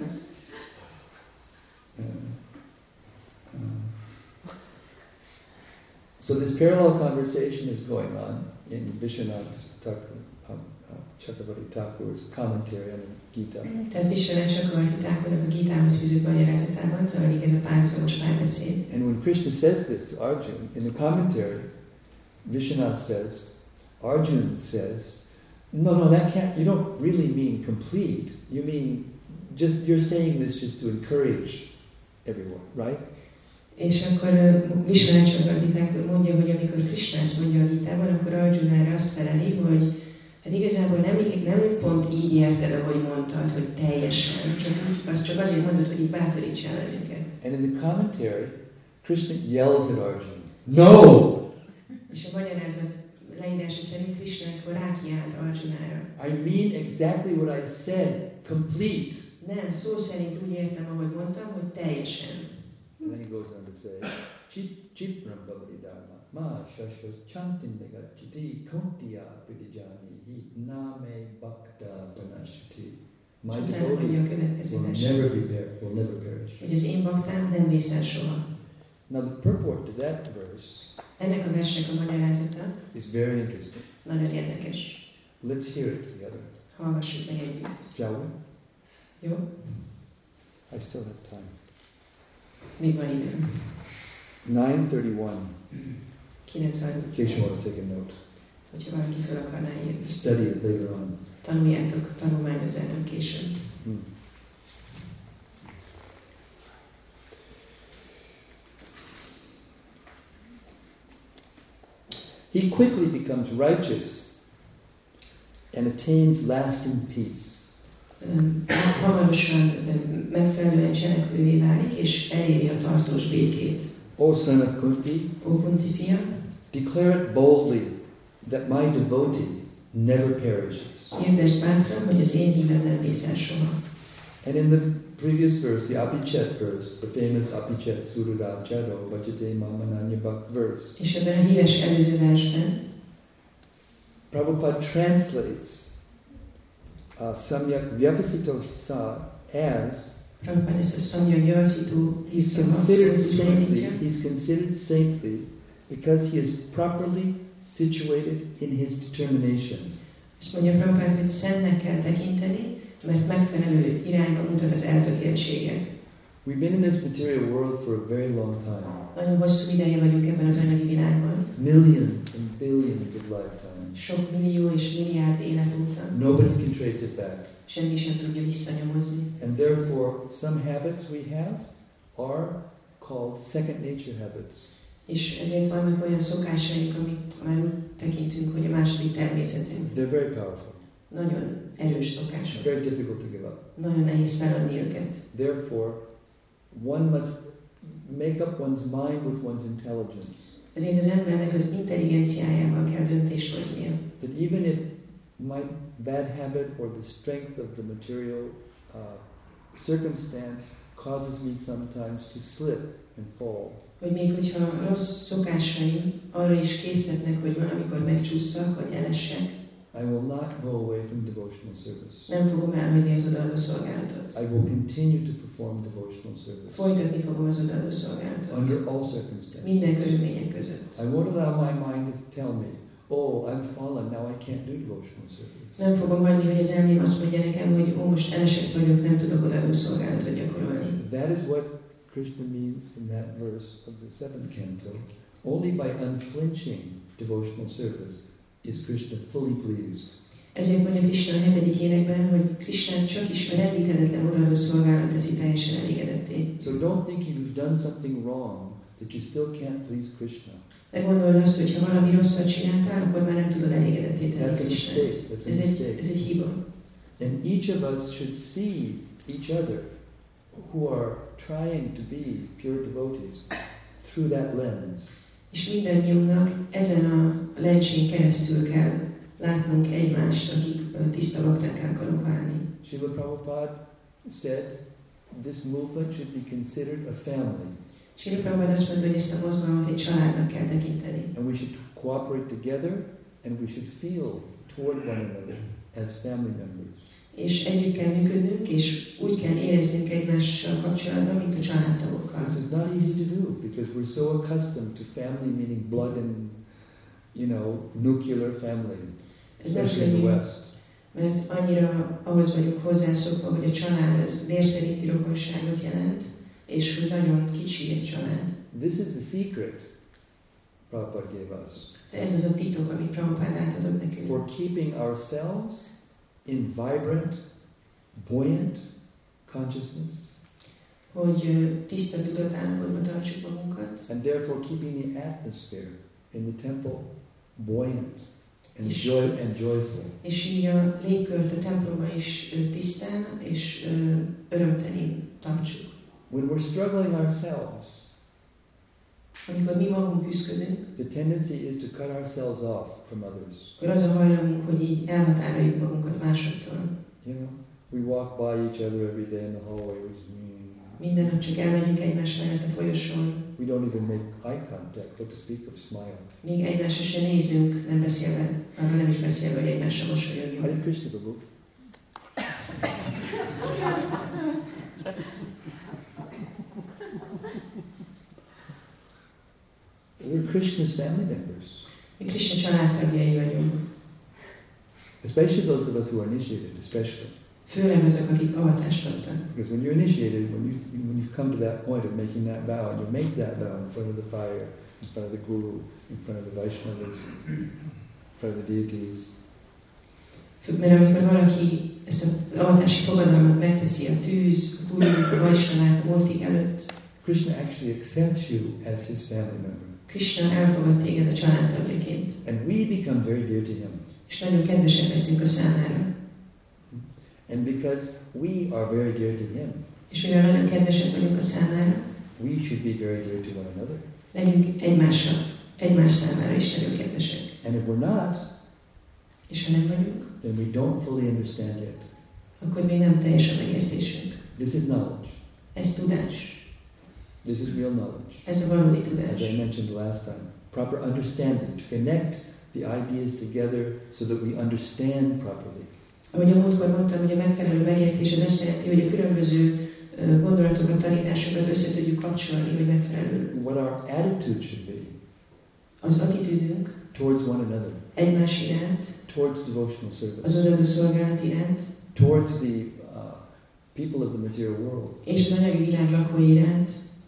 So this parallel conversation is going on in Vishwanath Chakravarti Thakur's commentary on the Gita. Tehát Vishwanath Chakravarti Thakurnak a Gitához fűzött magyarázatában zajlik ez a párhuzamos párbeszéd. And when Krishna says this to Arjuna, in the commentary, Vishwanath says, Arjuna says, no, that can't, you don't really mean complete. You mean, you're saying this just to encourage everyone, right? És akkor Vishwanath Chakravarti Thakur mondja, hogy amikor Krishna ezt mondja a Gitában, akkor Arjuna erre azt feleli, hogy hát igazából nem pont így érted, ahogy mondtad, hogy teljesen, azt csak azért mondod, hogy így bátorítsál őket. And in the commentary, Krishna yells at Arjuna, no! És a magyarázat leírása szerint Krishna akkor rákiált Arjunára. I mean exactly what I said, complete. Nem, szó szerint úgy értem, ahogy mondtam, hogy teljesen. And then he goes on to say, Chipram Bhavati Dharma. Ma Shashos Chantindagat Chiti Kuntiya Pidijani Name Bhakta Panashati. My devotee will never perish. Hogy az én baktám nem vészel soha. Now the purport to that verse Ennek a versnek a magyarázata is very interesting. nagyon érdekes. Let's hear it together. Hallgassuk meg együtt. Shall we? Jó? I still have time. Még van idő. 9:31. 9:30. In case you want to take a note. Hogyha valaki fel akarná írni. Study it later on. Tanuljátok, tanulmányozzátok később. He quickly becomes righteous and attains lasting peace. Hamarosan megfelelően cselekvővé válik, és eléri a tartós békét. O son of Kunti, Ó Kunti fia, declare it boldly that my devotee never perishes. hirdesd bátran, hogy az én hívem nem vészel soha. And in the previous verse, the Apichet verse, the famous Apichet Surudal Chado Bhajate Mamananya Bhakt verse, És ebben a híres előző versben Prabhupada translates Samyak Vyavasito Sa as Prabhupád ezt a Samyak Vyavasito he's considered saintly because he is properly situated in his determination. Azt mondja Prabhupád, hogy szentnek kell tekinteni, mert megfelelő irányba mutat az eltökéltsége. We've been in this material world for a very long time. Nagyon hosszú ideje vagyunk ebben az anyagi világban. Millions and billions of lifetimes. Sok millió és milliárd élet óta. Nobody can trace it back. Senki sem tudja visszanyomozni. And therefore, some habits we have are called second nature habits. És ezért vannak olyan szokásaink, amit már úgy tekintünk, hogy a második természetünk. They're very powerful. Nagyon erős szokások. Very difficult to give up. Nagyon nehéz feladni őket. Therefore, one must make up one's mind with one's intelligence. Ezért az embernek az intelligenciájával kell döntést hoznia. That even if my bad habit or the strength of the material circumstance causes me sometimes to slip and fall. Hogy még hogyha rossz szokásaim arra is késztetnek, hogy valamikor megcsúszszak, vagy elessek, I will not go away from devotional service. nem fogom elhagyni az odaadó szolgálatot. I will continue to perform devotional service. Folytatni fogom az odaadó szolgálatot. Under all circumstances. Minden körülmények között. I won't allow my mind to tell me, oh, I'm fallen, now I can't do devotional service. Nem fogom hagyni, hogy az elmém azt mondja nekem, hogy ó, most elesett vagyok, nem tudok odaadó szolgálatot gyakorolni. That is what Krishna means in that verse of the 7th canto. Only by unflinching devotional service is Krishna fully pleased. Ezért mondja Krishna a 7. énekben, hogy Krishnát csak is a rendíthetetlen odaadó szolgálat teszi teljesen elégedetté. So don't think you've done something wrong that you still can't please Krishna. Ne gondold azt, hogy ha valami rosszat csináltál, akkor már nem tudod elégedetté tenni That's a Krishnát. mistake. That's a Ez egy hiba. And each of us should see each other who are trying to be pure devotees through that lens. És mindannyiunknak ezen a lencsén keresztül kell látnunk egymást, akik tiszta bakták akarunk válni. Srila Prabhupada said this movement should be considered a family. Srila Prabhupada azt mondta, hogy ezt a mozgalmat egy családnak kell tekinteni. And we should cooperate together and we should feel toward one another as family members. És együtt kell működnünk, és úgy kell éreznünk egymással kapcsolatban, mint a családtagokkal. This is not easy to do because we're so accustomed to family meaning blood and, nuclear family, Ez nem especially in the könnyű, West. mert annyira ahhoz vagyunk hozzászokva, hogy a család az vér szerinti rokonságot jelent, és hogy nagyon kicsi egy család. This is the secret Prabhupada gave us De ez az a titok, amit Prabhupád átadott nekünk. for keeping ourselves in vibrant, buoyant consciousness Hogy tiszta tudatállapotban tartsuk magunkat, and therefore keeping the atmosphere in the temple buoyant and Is- joyful. és így a légkört a templomban is tisztán és örömtelén tartsuk. When we're struggling ourselves, Amikor mi magunk küzdködünk, the tendency is to cut ourselves off from others. akkor az a hajlamunk, hogy így elhatároljuk magunkat másoktól. We walk by each other every day in the hallway. Minden nap csak elmegyünk egymás mellett a folyosón. We don't even make eye contact, what to speak of smile. Még egymásra se nézünk, nem beszélve, arról nem is beszélve, hogy egymásra Hare mosolyogjunk. Krishna, Babu. We're Krishna's family members. Mi Krishna családtagjai vagyunk. Especially those of us who are initiated, especially. Főleg azok, akik avatást kaptak. Because when you're initiated, when you've come to that point of making that vow, and you make that vow in front of the fire, in front of the Guru, in front of the Vaishnavas, in front of the deities. Mert amikor valaki ezt az avatási fogadalmat megteszi a tűz, a Guru, a Vaishnavák, a multik előtt, Krishna actually accepts you as his family member. Krishna elfogad téged a családtagjaként. And we become very dear to him. És nagyon kedvesek leszünk a számára. And because we are very dear to him, És mivel nagyon kedvesek vagyunk a számára, we should be very dear to one another. legyünk egymás számára is nagyon kedvesek. And if we're not, És ha nem vagyunk, then we don't fully understand yet. akkor még nem teljes a megértésünk. This is knowledge. Ez tudás. This is real knowledge. Ez a valódi As tudás. I mentioned last time, proper understanding, to connect the ideas together so that we understand properly. Ahogy a múltkor mondtam, hogy a megfelelő megértés az azt jelenti, hogy a különböző gondolatokat, tanításokat össze tudjuk kapcsolni, hogy megfelelő. What our attitude should be Az attitűdünk towards one another, egymás iránt, towards devotional service, az odaadó szolgálat iránt, towards the people of the material world. és az anyagi világ lakói iránt,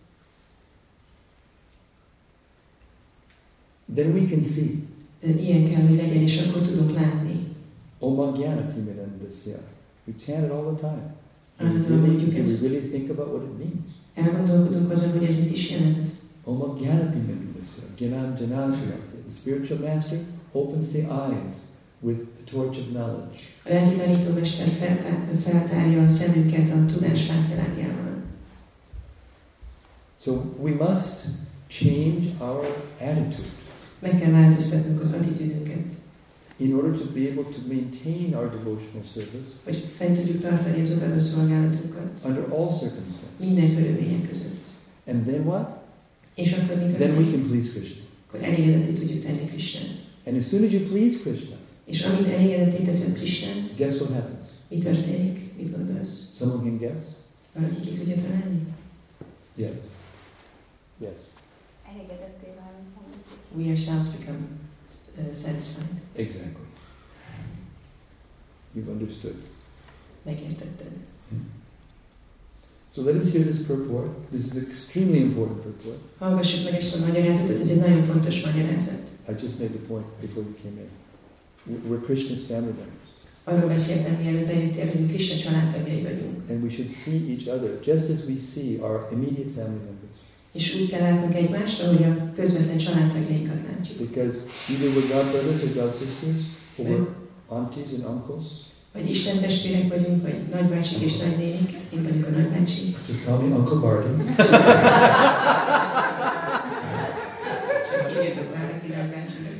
Then we can see. ilyen kell, hogy legyen, és akkor tudunk látni. Om Jnana Timirandasya. We chant it all the time. Do Állandóan we mondjuk really ezt. think about what it means? Elgondolkodunk azon, hogy ez mit is jelent. Om Jnana Timirandasya. Gyanam Janashya. The spiritual master opens the eyes with the torch of knowledge. A lelki tanítómester feltárja a szemünket a tudás fákterágjával. So we must change our attitude Meg kell változtatnunk az attitűdünket, in order to be able to maintain our devotional service hogy fent tudjuk tartani az odaadó szolgálatunkat under all circumstances. minden körülmények között. And then what? És akkor mit Then we történik? can please Krishna. Akkor elégedetté tudjuk tenni Krisnát. And as soon as you please Krishna, És amit elégedetté teszed Krisnát, guess what happens? mi történik? Mit gondolsz? Someone can guess? Valaki ki tudja találni? Yes. Yes. Elégedetté válunk. We ourselves become satisfied. Exactly. You've understood. Megértetted. So let us hear this purport. This is extremely important purport. Hallgassuk meg ezt a magyarázatot, ez egy nagyon fontos magyarázat. I just made the point before you came in. We're Krishna's family members. Arról beszéltem, mielőtt bejöttél, hogy mi Krishna családtagjai vagyunk. And we should see each other just as we see our immediate family members. És úgy kell látnunk egymást, ahogy a közvetlen családtagjainkat látjuk. Because either we're God brothers or God sisters, or aunties and uncles. Vagy Isten testvérek vagyunk, vagy nagybácsik és nagynénik. Én vagyok a nagybácsi. Just call me Uncle Barty. Csak hívjatok már neki nagybácsinak.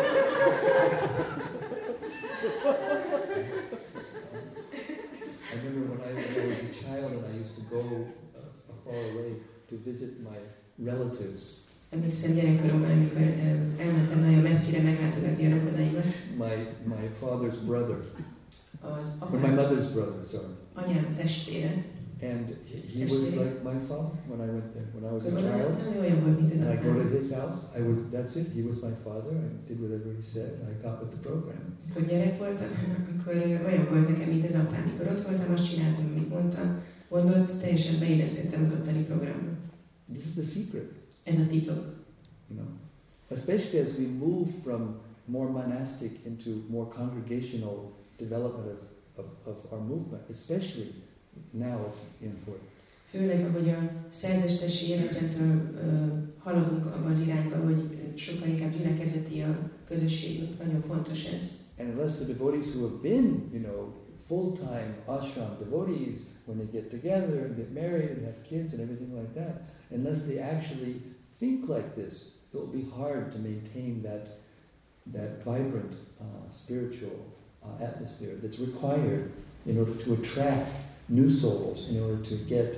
I remember when I was a child and I used to go far away to visit my relatives. Emlékszem gyerekkoromban, amikor elmentem nagyon messzire meglátogatni a rokonaimat. My father's brother, Az or my mother's brother, sorry. anyám testvére. And he was like my father when I went there. When I was a Akkor child, oda olyan volt, mint az and I go to apám. his house, that's it. He was my father. I did whatever he said. I got with the program. Amikor gyerek voltam, akkor olyan volt nekem, mint az apám. Mikor ott voltam, azt csináltam, amit mondott, teljesen beilleszkedtem az ottani programba. This is the secret, Ez a titok. you know. Especially as we move from more monastic into more congregational development of our movement, especially now it's important. Főleg, ahogy a szerződési életrendtől haladunk abba az irányba, hogy sokkal inkább gyülekezeti a közösségünk. Nagyon fontos ez. And unless the devotees who have been, full-time ashram devotees, when they get together and get married and have kids and everything like that, unless they actually think like this, it will be hard to maintain that vibrant spiritual atmosphere that's required in order to attract new souls, in order to get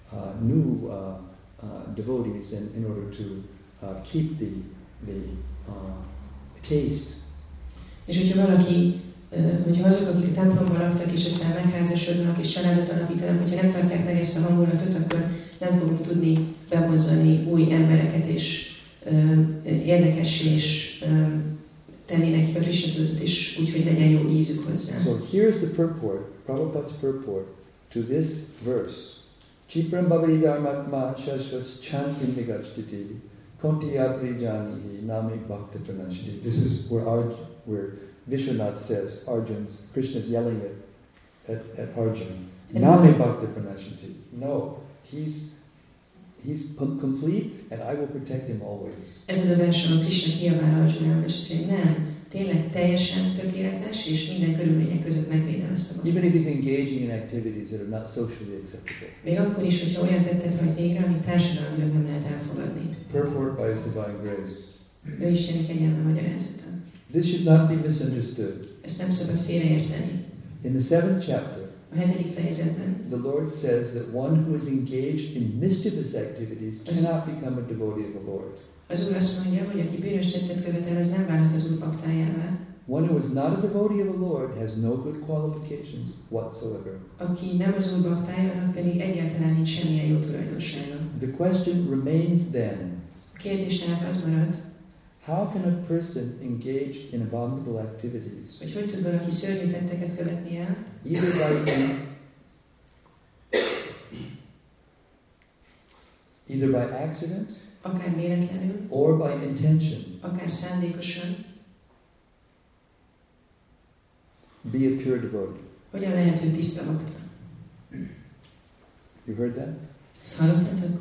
new devotees in order to keep the taste. És hogyha azok, akik a templomban laktak, és aztán megházasodnak, és családot alapítanak, hogyha nem tartják meg ezt a hangulatot, akkor nem fogunk tudni bevonzani új embereket, és érdekessé, és tenni nekik a Krishna tudatot is úgy, hogy legyen jó ízük hozzá. So here's the purport, Prabhupada's purport to this verse. Chipram bhavati dharmatma shashvas chantim nigajtiti kontiya prijanihi nami bhakti pranashiti. This is where Vishwanath says, Krishna's yelling at Arjuna. Nami bhakti pranashiti. No, he's complete and I will protect him always. Ez az a vers, ahol Krishna kiabál Arjunának, és azt mondja, nem, tényleg teljesen tökéletes, és minden körülmények között megvédem ezt a magat. Even if he's engaging in activities that are not socially acceptable. Még akkor is, hogyha olyan tettet hajt végre, amit társadalmilag nem lehet elfogadni. Purport by His divine grace. Ő Isteni kegyelme magyarázata. This should not be misunderstood. Ezt nem szabad félreérteni. In the 7th chapter, A 7. fejezetben the Lord says that one who is engaged in mischievous activities cannot become a devotee of the Lord. az Úr azt mondja, hogy aki bűnös tettet követel, az nem válhat az Úr baktájává. One who is not a devotee of the Lord has no good qualifications whatsoever. Aki nem az Úr baktája, annak pedig egyáltalán nincs semmilyen jó tulajdonsága. The question remains then, A kérdés tehát az marad, how can a person engage in abominable activities hogy tud valaki szörnyű tetteket követni el, either by accident akár véletlenül, or by intention, akár szándékosan, be a pure devotee. hogyan lehet ő tiszta bakta? You heard that? Ezt hallottátok?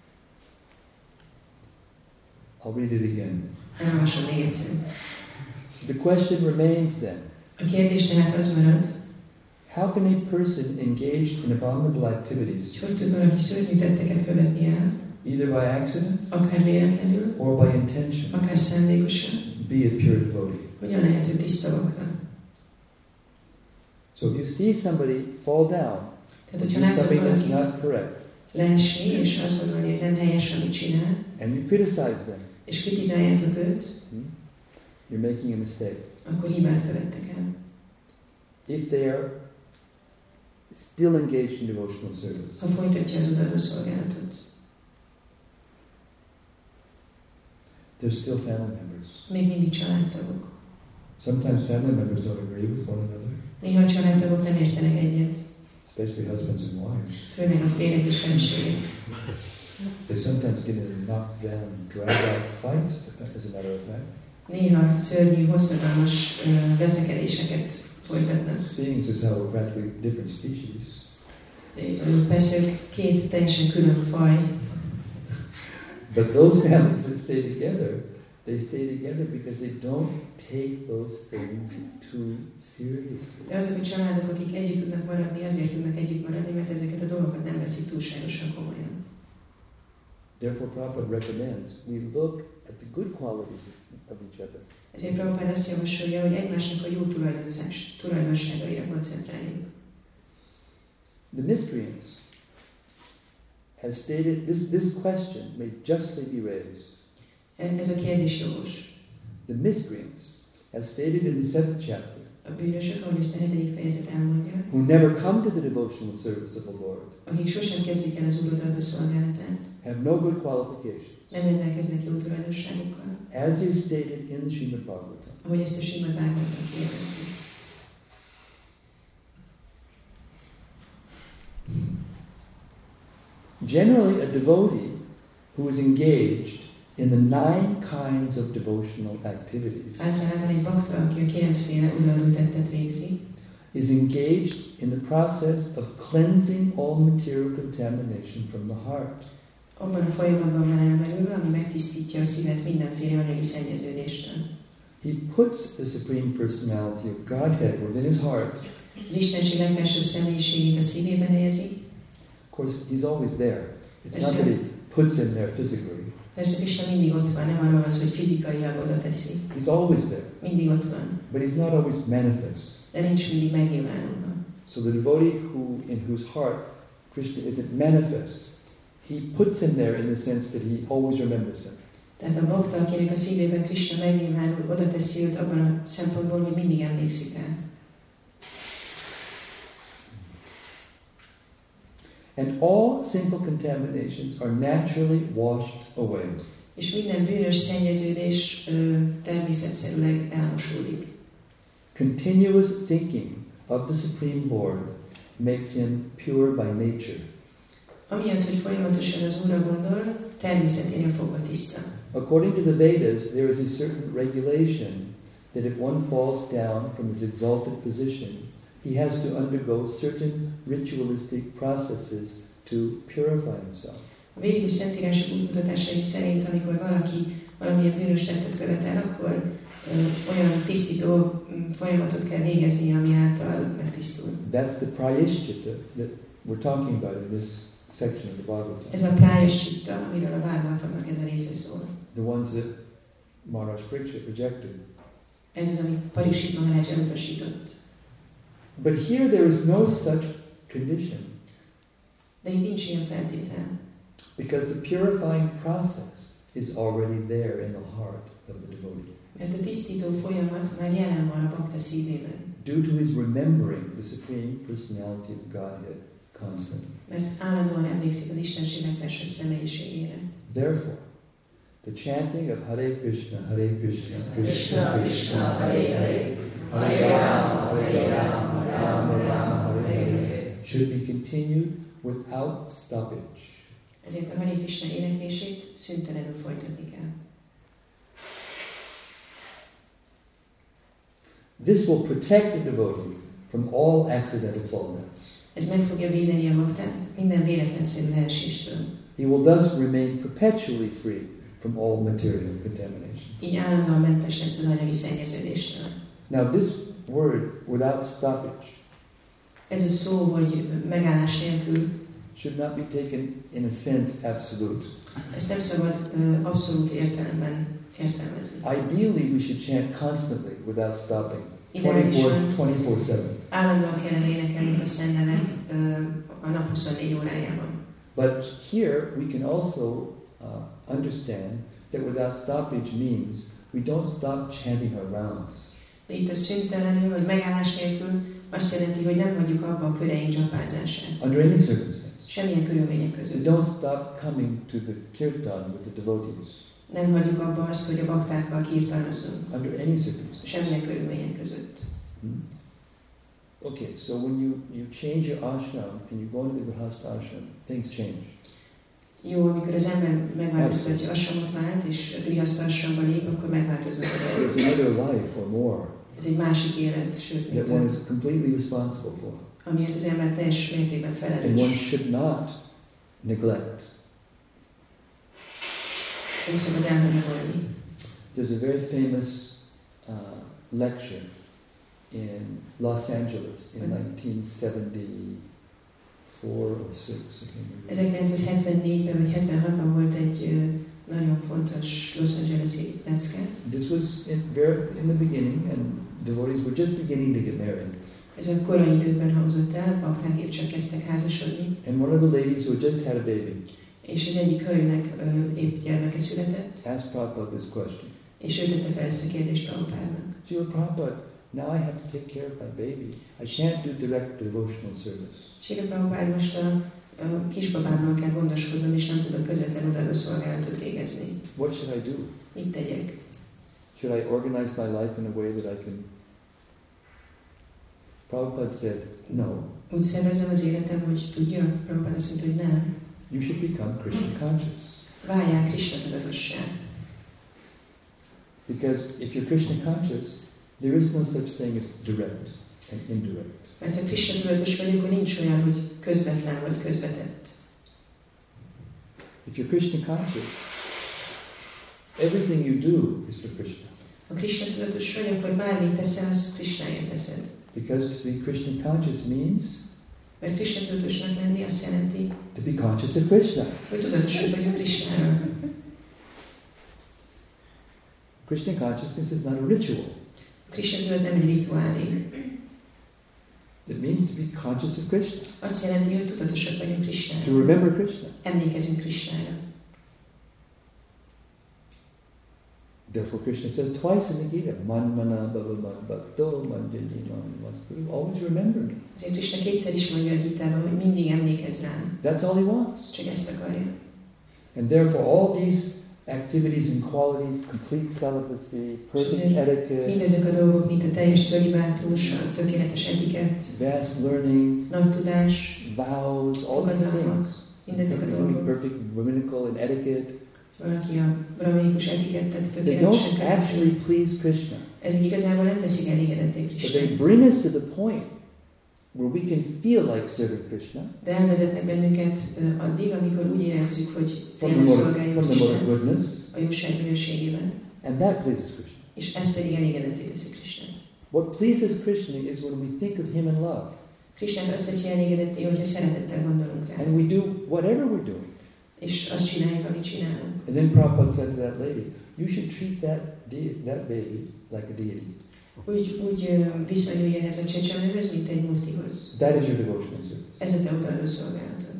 I'll read it again. Elolvasom még egyszer. The question remains then, A kérdés tehát az marad, how can a person engaged in abominable activities, hogy tud valaki szörnyű tetteket követni el, either by accident akár véletlenül, or by intention, akár szándékosan, be a pure devotee? hogyan lehet ő tiszta bakta? So if you see somebody fall down, Tehát, do hogyha látok something that's valakit not correct, leesni, és azt gondolni, hogy nem helyes, amit csinál, and you criticize them, és kritizáljátok őt, you're making a mistake. akkor hibát követtek el. If they are still engaged in devotional service, Ha folytatja az odaadó szolgálatot, they're still family members. még mindig családtagok. Sometimes family members don't agree with one another, Néha a családtagok nem értenek egyet, especially husbands and wives. főleg a férjek és feleségek. They sometimes get in knock-down, drag-out fights, as a matter of fact. Néha szörnyű, hosszadalmas veszekedéseket folytatnak. Seeing as how we're practically different species, Persze ők két teljesen külön faj, but those families that stay together, they stay together because they don't take those things too seriously. de azok a családok, akik együtt tudnak maradni, azért tudnak együtt maradni, mert ezeket a dolgokat nem veszik túlságosan komolyan. Therefore, Prabhupada recommends we look at the good qualities of each other. Ezért Prabhupád azt javasolja, hogy egymásnak a jó tulajdonságaira koncentráljunk. The miscreants has stated this question may justly be raised. Ez a kérdés jogos. The miscreants has stated in the 7th chapter, A bűnösök, ahogy ezt a 7. fejezet elmondja, who never come to the devotional service of the Lord, akik sosem kezdik el az Úr odaadó szolgálatát, have no good qualifications, nem rendelkeznek jó tulajdonságokkal, as is stated in the Srimad Bhagavatam. ahogy ezt a Srimad Bhagavatam kijelenti. Generally, a devotee who is engaged in the 9 kinds of devotional activities Általában egy bakta, aki a 9-féle odaadó tettet végzi, is engaged in the process of cleansing all material contamination from the heart. abban a folyamatban van elmerülve, ami megtisztítja a szívet mindenféle anyagi szennyeződéstől. He puts the Supreme Personality of Godhead within his heart. Az Istenség legfelsőbb személyiségét a szívében helyezi. Of course, he's always there. It's not that he puts him there physically. Persze Krishna mindig ott van, nem arról van szó, hogy fizikailag oda teszi. He's always there. Mindig ott van, But he's not always manifest. de nincs mindig megnyilvánulva. So the devotee in whose heart Krishna isn't manifest he puts him there in the sense that he always remembers him. Tehát a bakta, akinek a szívében Krishna megnyilvánul, oda teszi őt abban a szempontból, hogy mindig emlékszik rá. And all sinful contaminations are naturally washed away. És minden bűnös szennyeződés természetszerűleg elmosódik. Continuous thinking of the Supreme Lord makes him pure by nature. Amiatt, hogy folyamatosan az Úrra gondol, természeténél fogva tiszta. According to the Vedas, there is a certain regulation that if one falls down from his exalted position, he has to undergo certain ritualistic processes to purify himself. A védikus szentírások útmutatásai szerint, amikor valaki valamilyen bűnös tettet követel, akkor olyan tisztító folyamatot kell végezni, ami által megtisztul. That's the prayashchitta that we're talking about in this section of the Bhagavatam. Ez a prayashchitta, amiről a Bhagavatamnak ez a része szól. The ones that Maharaj Parikshit rejected. Ez az, amit Parikshit Maharaj elutasított. But here there is no such condition. De itt nincs ilyen feltétel. Because the purifying process is already there in the heart of the devotee. Mert a tisztító folyamat már jelen van a bakta szívében. Due to his remembering the Supreme Personality of Godhead constantly. Mert állandóan emlékszik az Istenségnek felsőbb személyiségére. Therefore, the chanting of Hare Krishna, Krishna Krishna, Hare Hare, Hare Rama, Rama Rama, Hare Hare, should be continued without stoppage. Ezért a Hare Krishna éneklését szüntelenül folytatni kell. This will protect the devotee from all accidental fall downs. Ez meg fogja védeni a baktát minden véletlenszerű leeséstől. He will thus remain perpetually free from all material contamination. Így állandóan mentes lesz az anyagi szennyeződéstől. Now this word, without stoppage, ez a szó, hogy megállás nélkül, should not be taken in a sense absolute. Ezt nem szabad abszolút értelemben értelmezni. Ideally, we should chant constantly without stopping. 24/7. Állandóan kellene énekelnünk a Szent Nevet a nap 24 órájában. But here we can also understand that without stoppage means we don't stop chanting our rounds. De itt a szüntelenül, vagy megállás nélkül azt jelenti, hogy nem hagyjuk abba a köreink csapázását. Under any circumstance. Semmilyen körülmények We között. don't stop coming to the kirtan with the devotees. Nem hagyjuk abba azt, hogy a baktákkal kirtanozzunk. Under any circumstance. Semmilyen körülmények között. Okay, so when you change your ashram and you go into the grihastha ashram, things change. Jó, amikor az ember megváltoztatja ashramot vált, és a grihastha ashramba lép, akkor megváltoznak a dolgok. There's another life or more. Ez egy másik élet, sőt, That one is completely responsible for. Amiért az ember teljes mértékben And felelős. one should not neglect. Nem szabad elhanyagolni. There's a very famous lecture in Los Angeles in 1974 or 6. 1974-ben vagy 76-ban volt egy nagyon fontos Los Angeles-i lecke. This was in the beginning, and devotees were just beginning to get married. Ez a korai időkben hangzott el, bakták épp csak kezdtek házasodni. And one of the ladies who had just had a baby És az egyik hölgynek épp gyermeke született. asked Prabhupada this question. És ő tette fel ezt a kérdést Prabhupádnak. Srila Prabhupada, now I have to take care of my baby. I shan't do direct devotional service. Srila Prabhupád, most a kisbabámról kell gondoskodnom, és nem tudok közvetlen odaadó szolgálatot végezni. What should I do? Mit tegyek? Should I organize my life in a way that I can... Prabhupada said, no. Úgy szervezem az életem, hogy tudja? Prabhupád azt mondta, hogy nem. You should become Krishna conscious. Váljál Krishna tudatossá. Because if you're Krishna conscious, there is no such thing as direct and indirect. Mert ha Krishna tudatos vagy, akkor nincs olyan, hogy közvetlen vagy közvetett. If you're Krishna conscious, everything you do is for Krishna. Ha Krishna tudatos vagy, akkor bármit teszel, azt Krishnáért teszed. Because to be Krishna conscious means Mert Krishna tudatosnak lenni azt jelenti, to be conscious of Krishna. hogy tudatosak vagyunk Krishnáról. Krishna consciousness is not a ritual. Krishna tudat nem egy rituálé. It means to be conscious of Krishna. Azt jelenti, hogy tudatosak vagyunk To Krisnára. remember Krishna. Emlékezünk Krisnára. Therefore Krishna says twice in the Gita, Man mana bhava man bhakto man jani man maskuru. Always remember me. Ezért Krishna kétszer is mondja a Gitában, hogy mindig emlékezz rám. That's all he wants. Csak ezt akarja. And therefore all these activities and qualities, complete celibacy, perfect etiquette, Mindezek a dolgok, mint a teljes cölibátus, a tökéletes etikett, vast learning, nagy tudás, vows, all these things. mindezek a Becoming dolgok. perfect brahminical and etiquette. Valaki a brahminikus etikettet They tökéletesen don't actually please Krishna. ezek igazából nem teszik elégedetté But they Krisnát. bring us to the point where we can feel like serving Krishna De elvezetnek bennünket addig, amikor úgy érezzük, hogy from tényleg the szolgáljuk motive of Krisnát goodness, a jóság minőségében, and that pleases Krishna. és ez pedig elégedetté teszi Krisnát. What pleases Krishna is when we think of Him in love, Krisnát azt teszi elégedetté, hogyha szeretettel gondolunk rá, and we do whatever we're doing. és azt csináljuk, amit csinálunk. And then Prabhupada said to that lady, "You should treat that baby like a deity. Úgy viszonyulj ehhez a csecsemőhöz, mint egy murtihoz. That is your devotional service." Ez a te odaadó szolgálatod.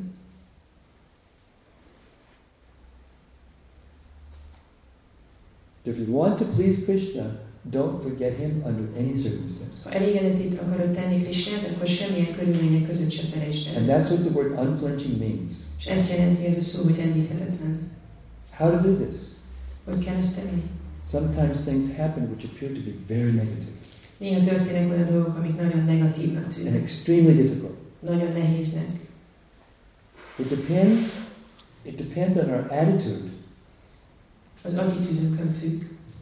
If you want to please Krishna, don't forget Him under any circumstance. Ha elégedetét akarod tenni Krisnát, akkor semmilyen körülmények között se felejtsd And el. that's what the word unflinching means. És ezt jelenti ez a szó, hogy rendíthetetlen. How to do this? Hogy kell ezt tenni? Sometimes things happen which appear to be very negative Néha történnek olyan dolgok, amik nagyon negatívnak and tűnnek, extremely difficult. nagyon nehéznek. It depends on our attitude. Az attitűdünkön függ.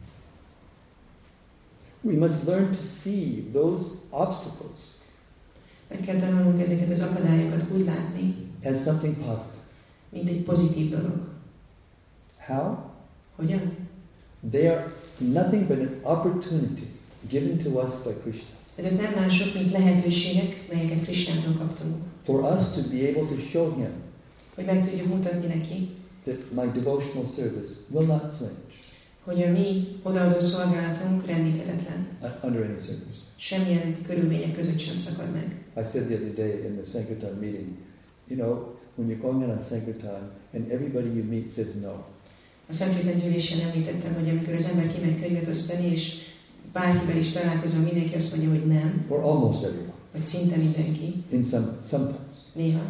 We must learn to see those obstacles Meg kell tanulnunk ezeket az akadályokat úgy látni, as something positive. mint egy pozitív dolog. How? Hogyan? They are nothing but an opportunity given to us by Krishna Ezek nem mások, mint lehetőségek, melyeket Krisnától kaptunk. for us to be able to show Him Hogy meg tudjuk mutatni neki, that my devotional service will not flinch hogy a mi odaadó szolgálatunk rendíthetetlen. under any circumstance. Semmilyen körülmények között sem szakad meg. I said the other day in the Sankirtan meeting, you know, when you're going on Sankirtan and everybody you meet says no, A Sankirtan gyűlésen említettem, hogy amikor az ember kimegy könyvet osztani, és bárkivel is találkozom, mindenki azt mondja, hogy nem, or almost everyone, vagy szinte mindenki, sometimes. néha.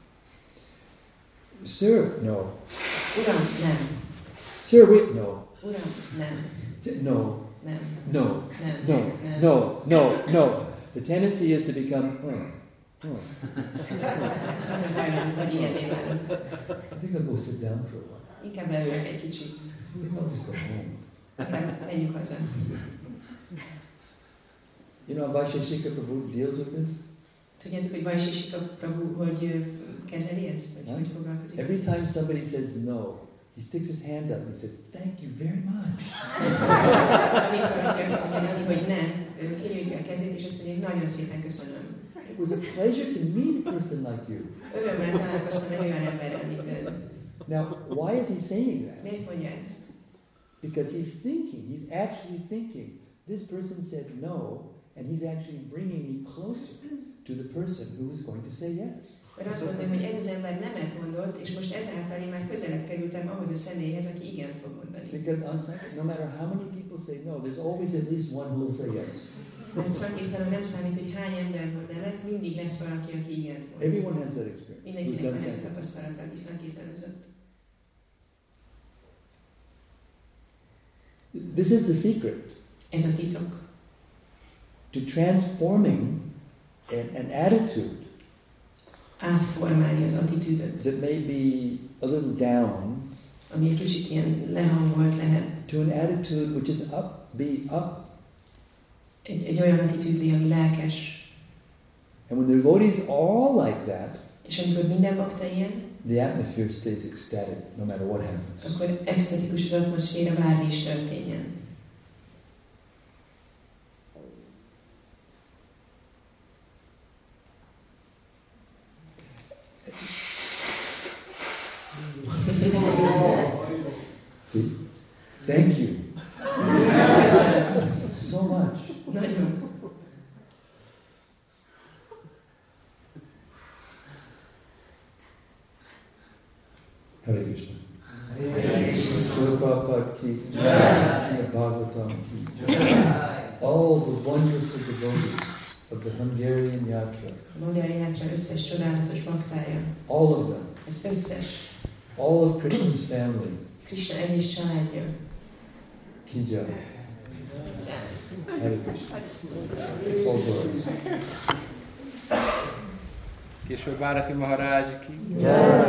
Sir, no. Uram, nem. Sir, wait, no. Uram, nem. No, Nem. no, Nem. no, Nem. no, no, no. The tendency is to become, Az a baj, amikor ilyené válunk. I think I'll go sit down for a while. Inkább leülök egy kicsit. I think I'll just go home. Inkább menjünk haza. You know, Vaisheshika Prabhu deals with this. Tudjátok, hogy Vaisheshika Prabhu hogy kezeli ezt? Vagy hogy foglalkozik? Every time somebody says no, he sticks his hand up and he says, "Thank you very much." Amikor valaki azt mondja, hogy nem, ő kinyújtja a kezét, és azt mondja, hogy nagyon szépen köszönöm. It was a pleasure to meet a person like you. Örömmel találkoztam egy olyan emberrel, mint ön. Now, why is he saying that? Miért mondja ezt? Because he's actually thinking, this person said no, and he's actually bringing me closer to the person who is going to say yes. Mert azt mondom, hogy ez az ember nemet mondott, és most ezáltal én már közelebb kerültem ahhoz a személyhez, aki igent fog mondani. Because on Sankirtan, no matter how many people say no, there's always at least one who will say yes. Mert Sankirtanon nem számít, hogy hány ember mond nemet, mindig lesz valaki, aki igent mond. Everyone has that experience. Who's Mindenkinek done van ez a Sankirtan. tapasztalata, aki Sankirtanozott. This is the secret Ez a titok. to transforming an attitude Átformálni az attitűdöt, that may be a little down ami egy kicsit ilyen lehangolt lehet. to an attitude which is up. Egy olyan attitűdé, ami lelkes. And when the devotees are all like that, És amikor minden bakta ilyen, the atmosphere stays ecstatic no matter what happens. akkor extatikus az atmoszféra, bármi is történjen. See? Thank you Köszönöm. so much. Nagyon. összes, all of Krishna's family. Krishna egész családja. Ki jai. Hare Krishna. All glories. Később Bharati Maharaj ki. Jai.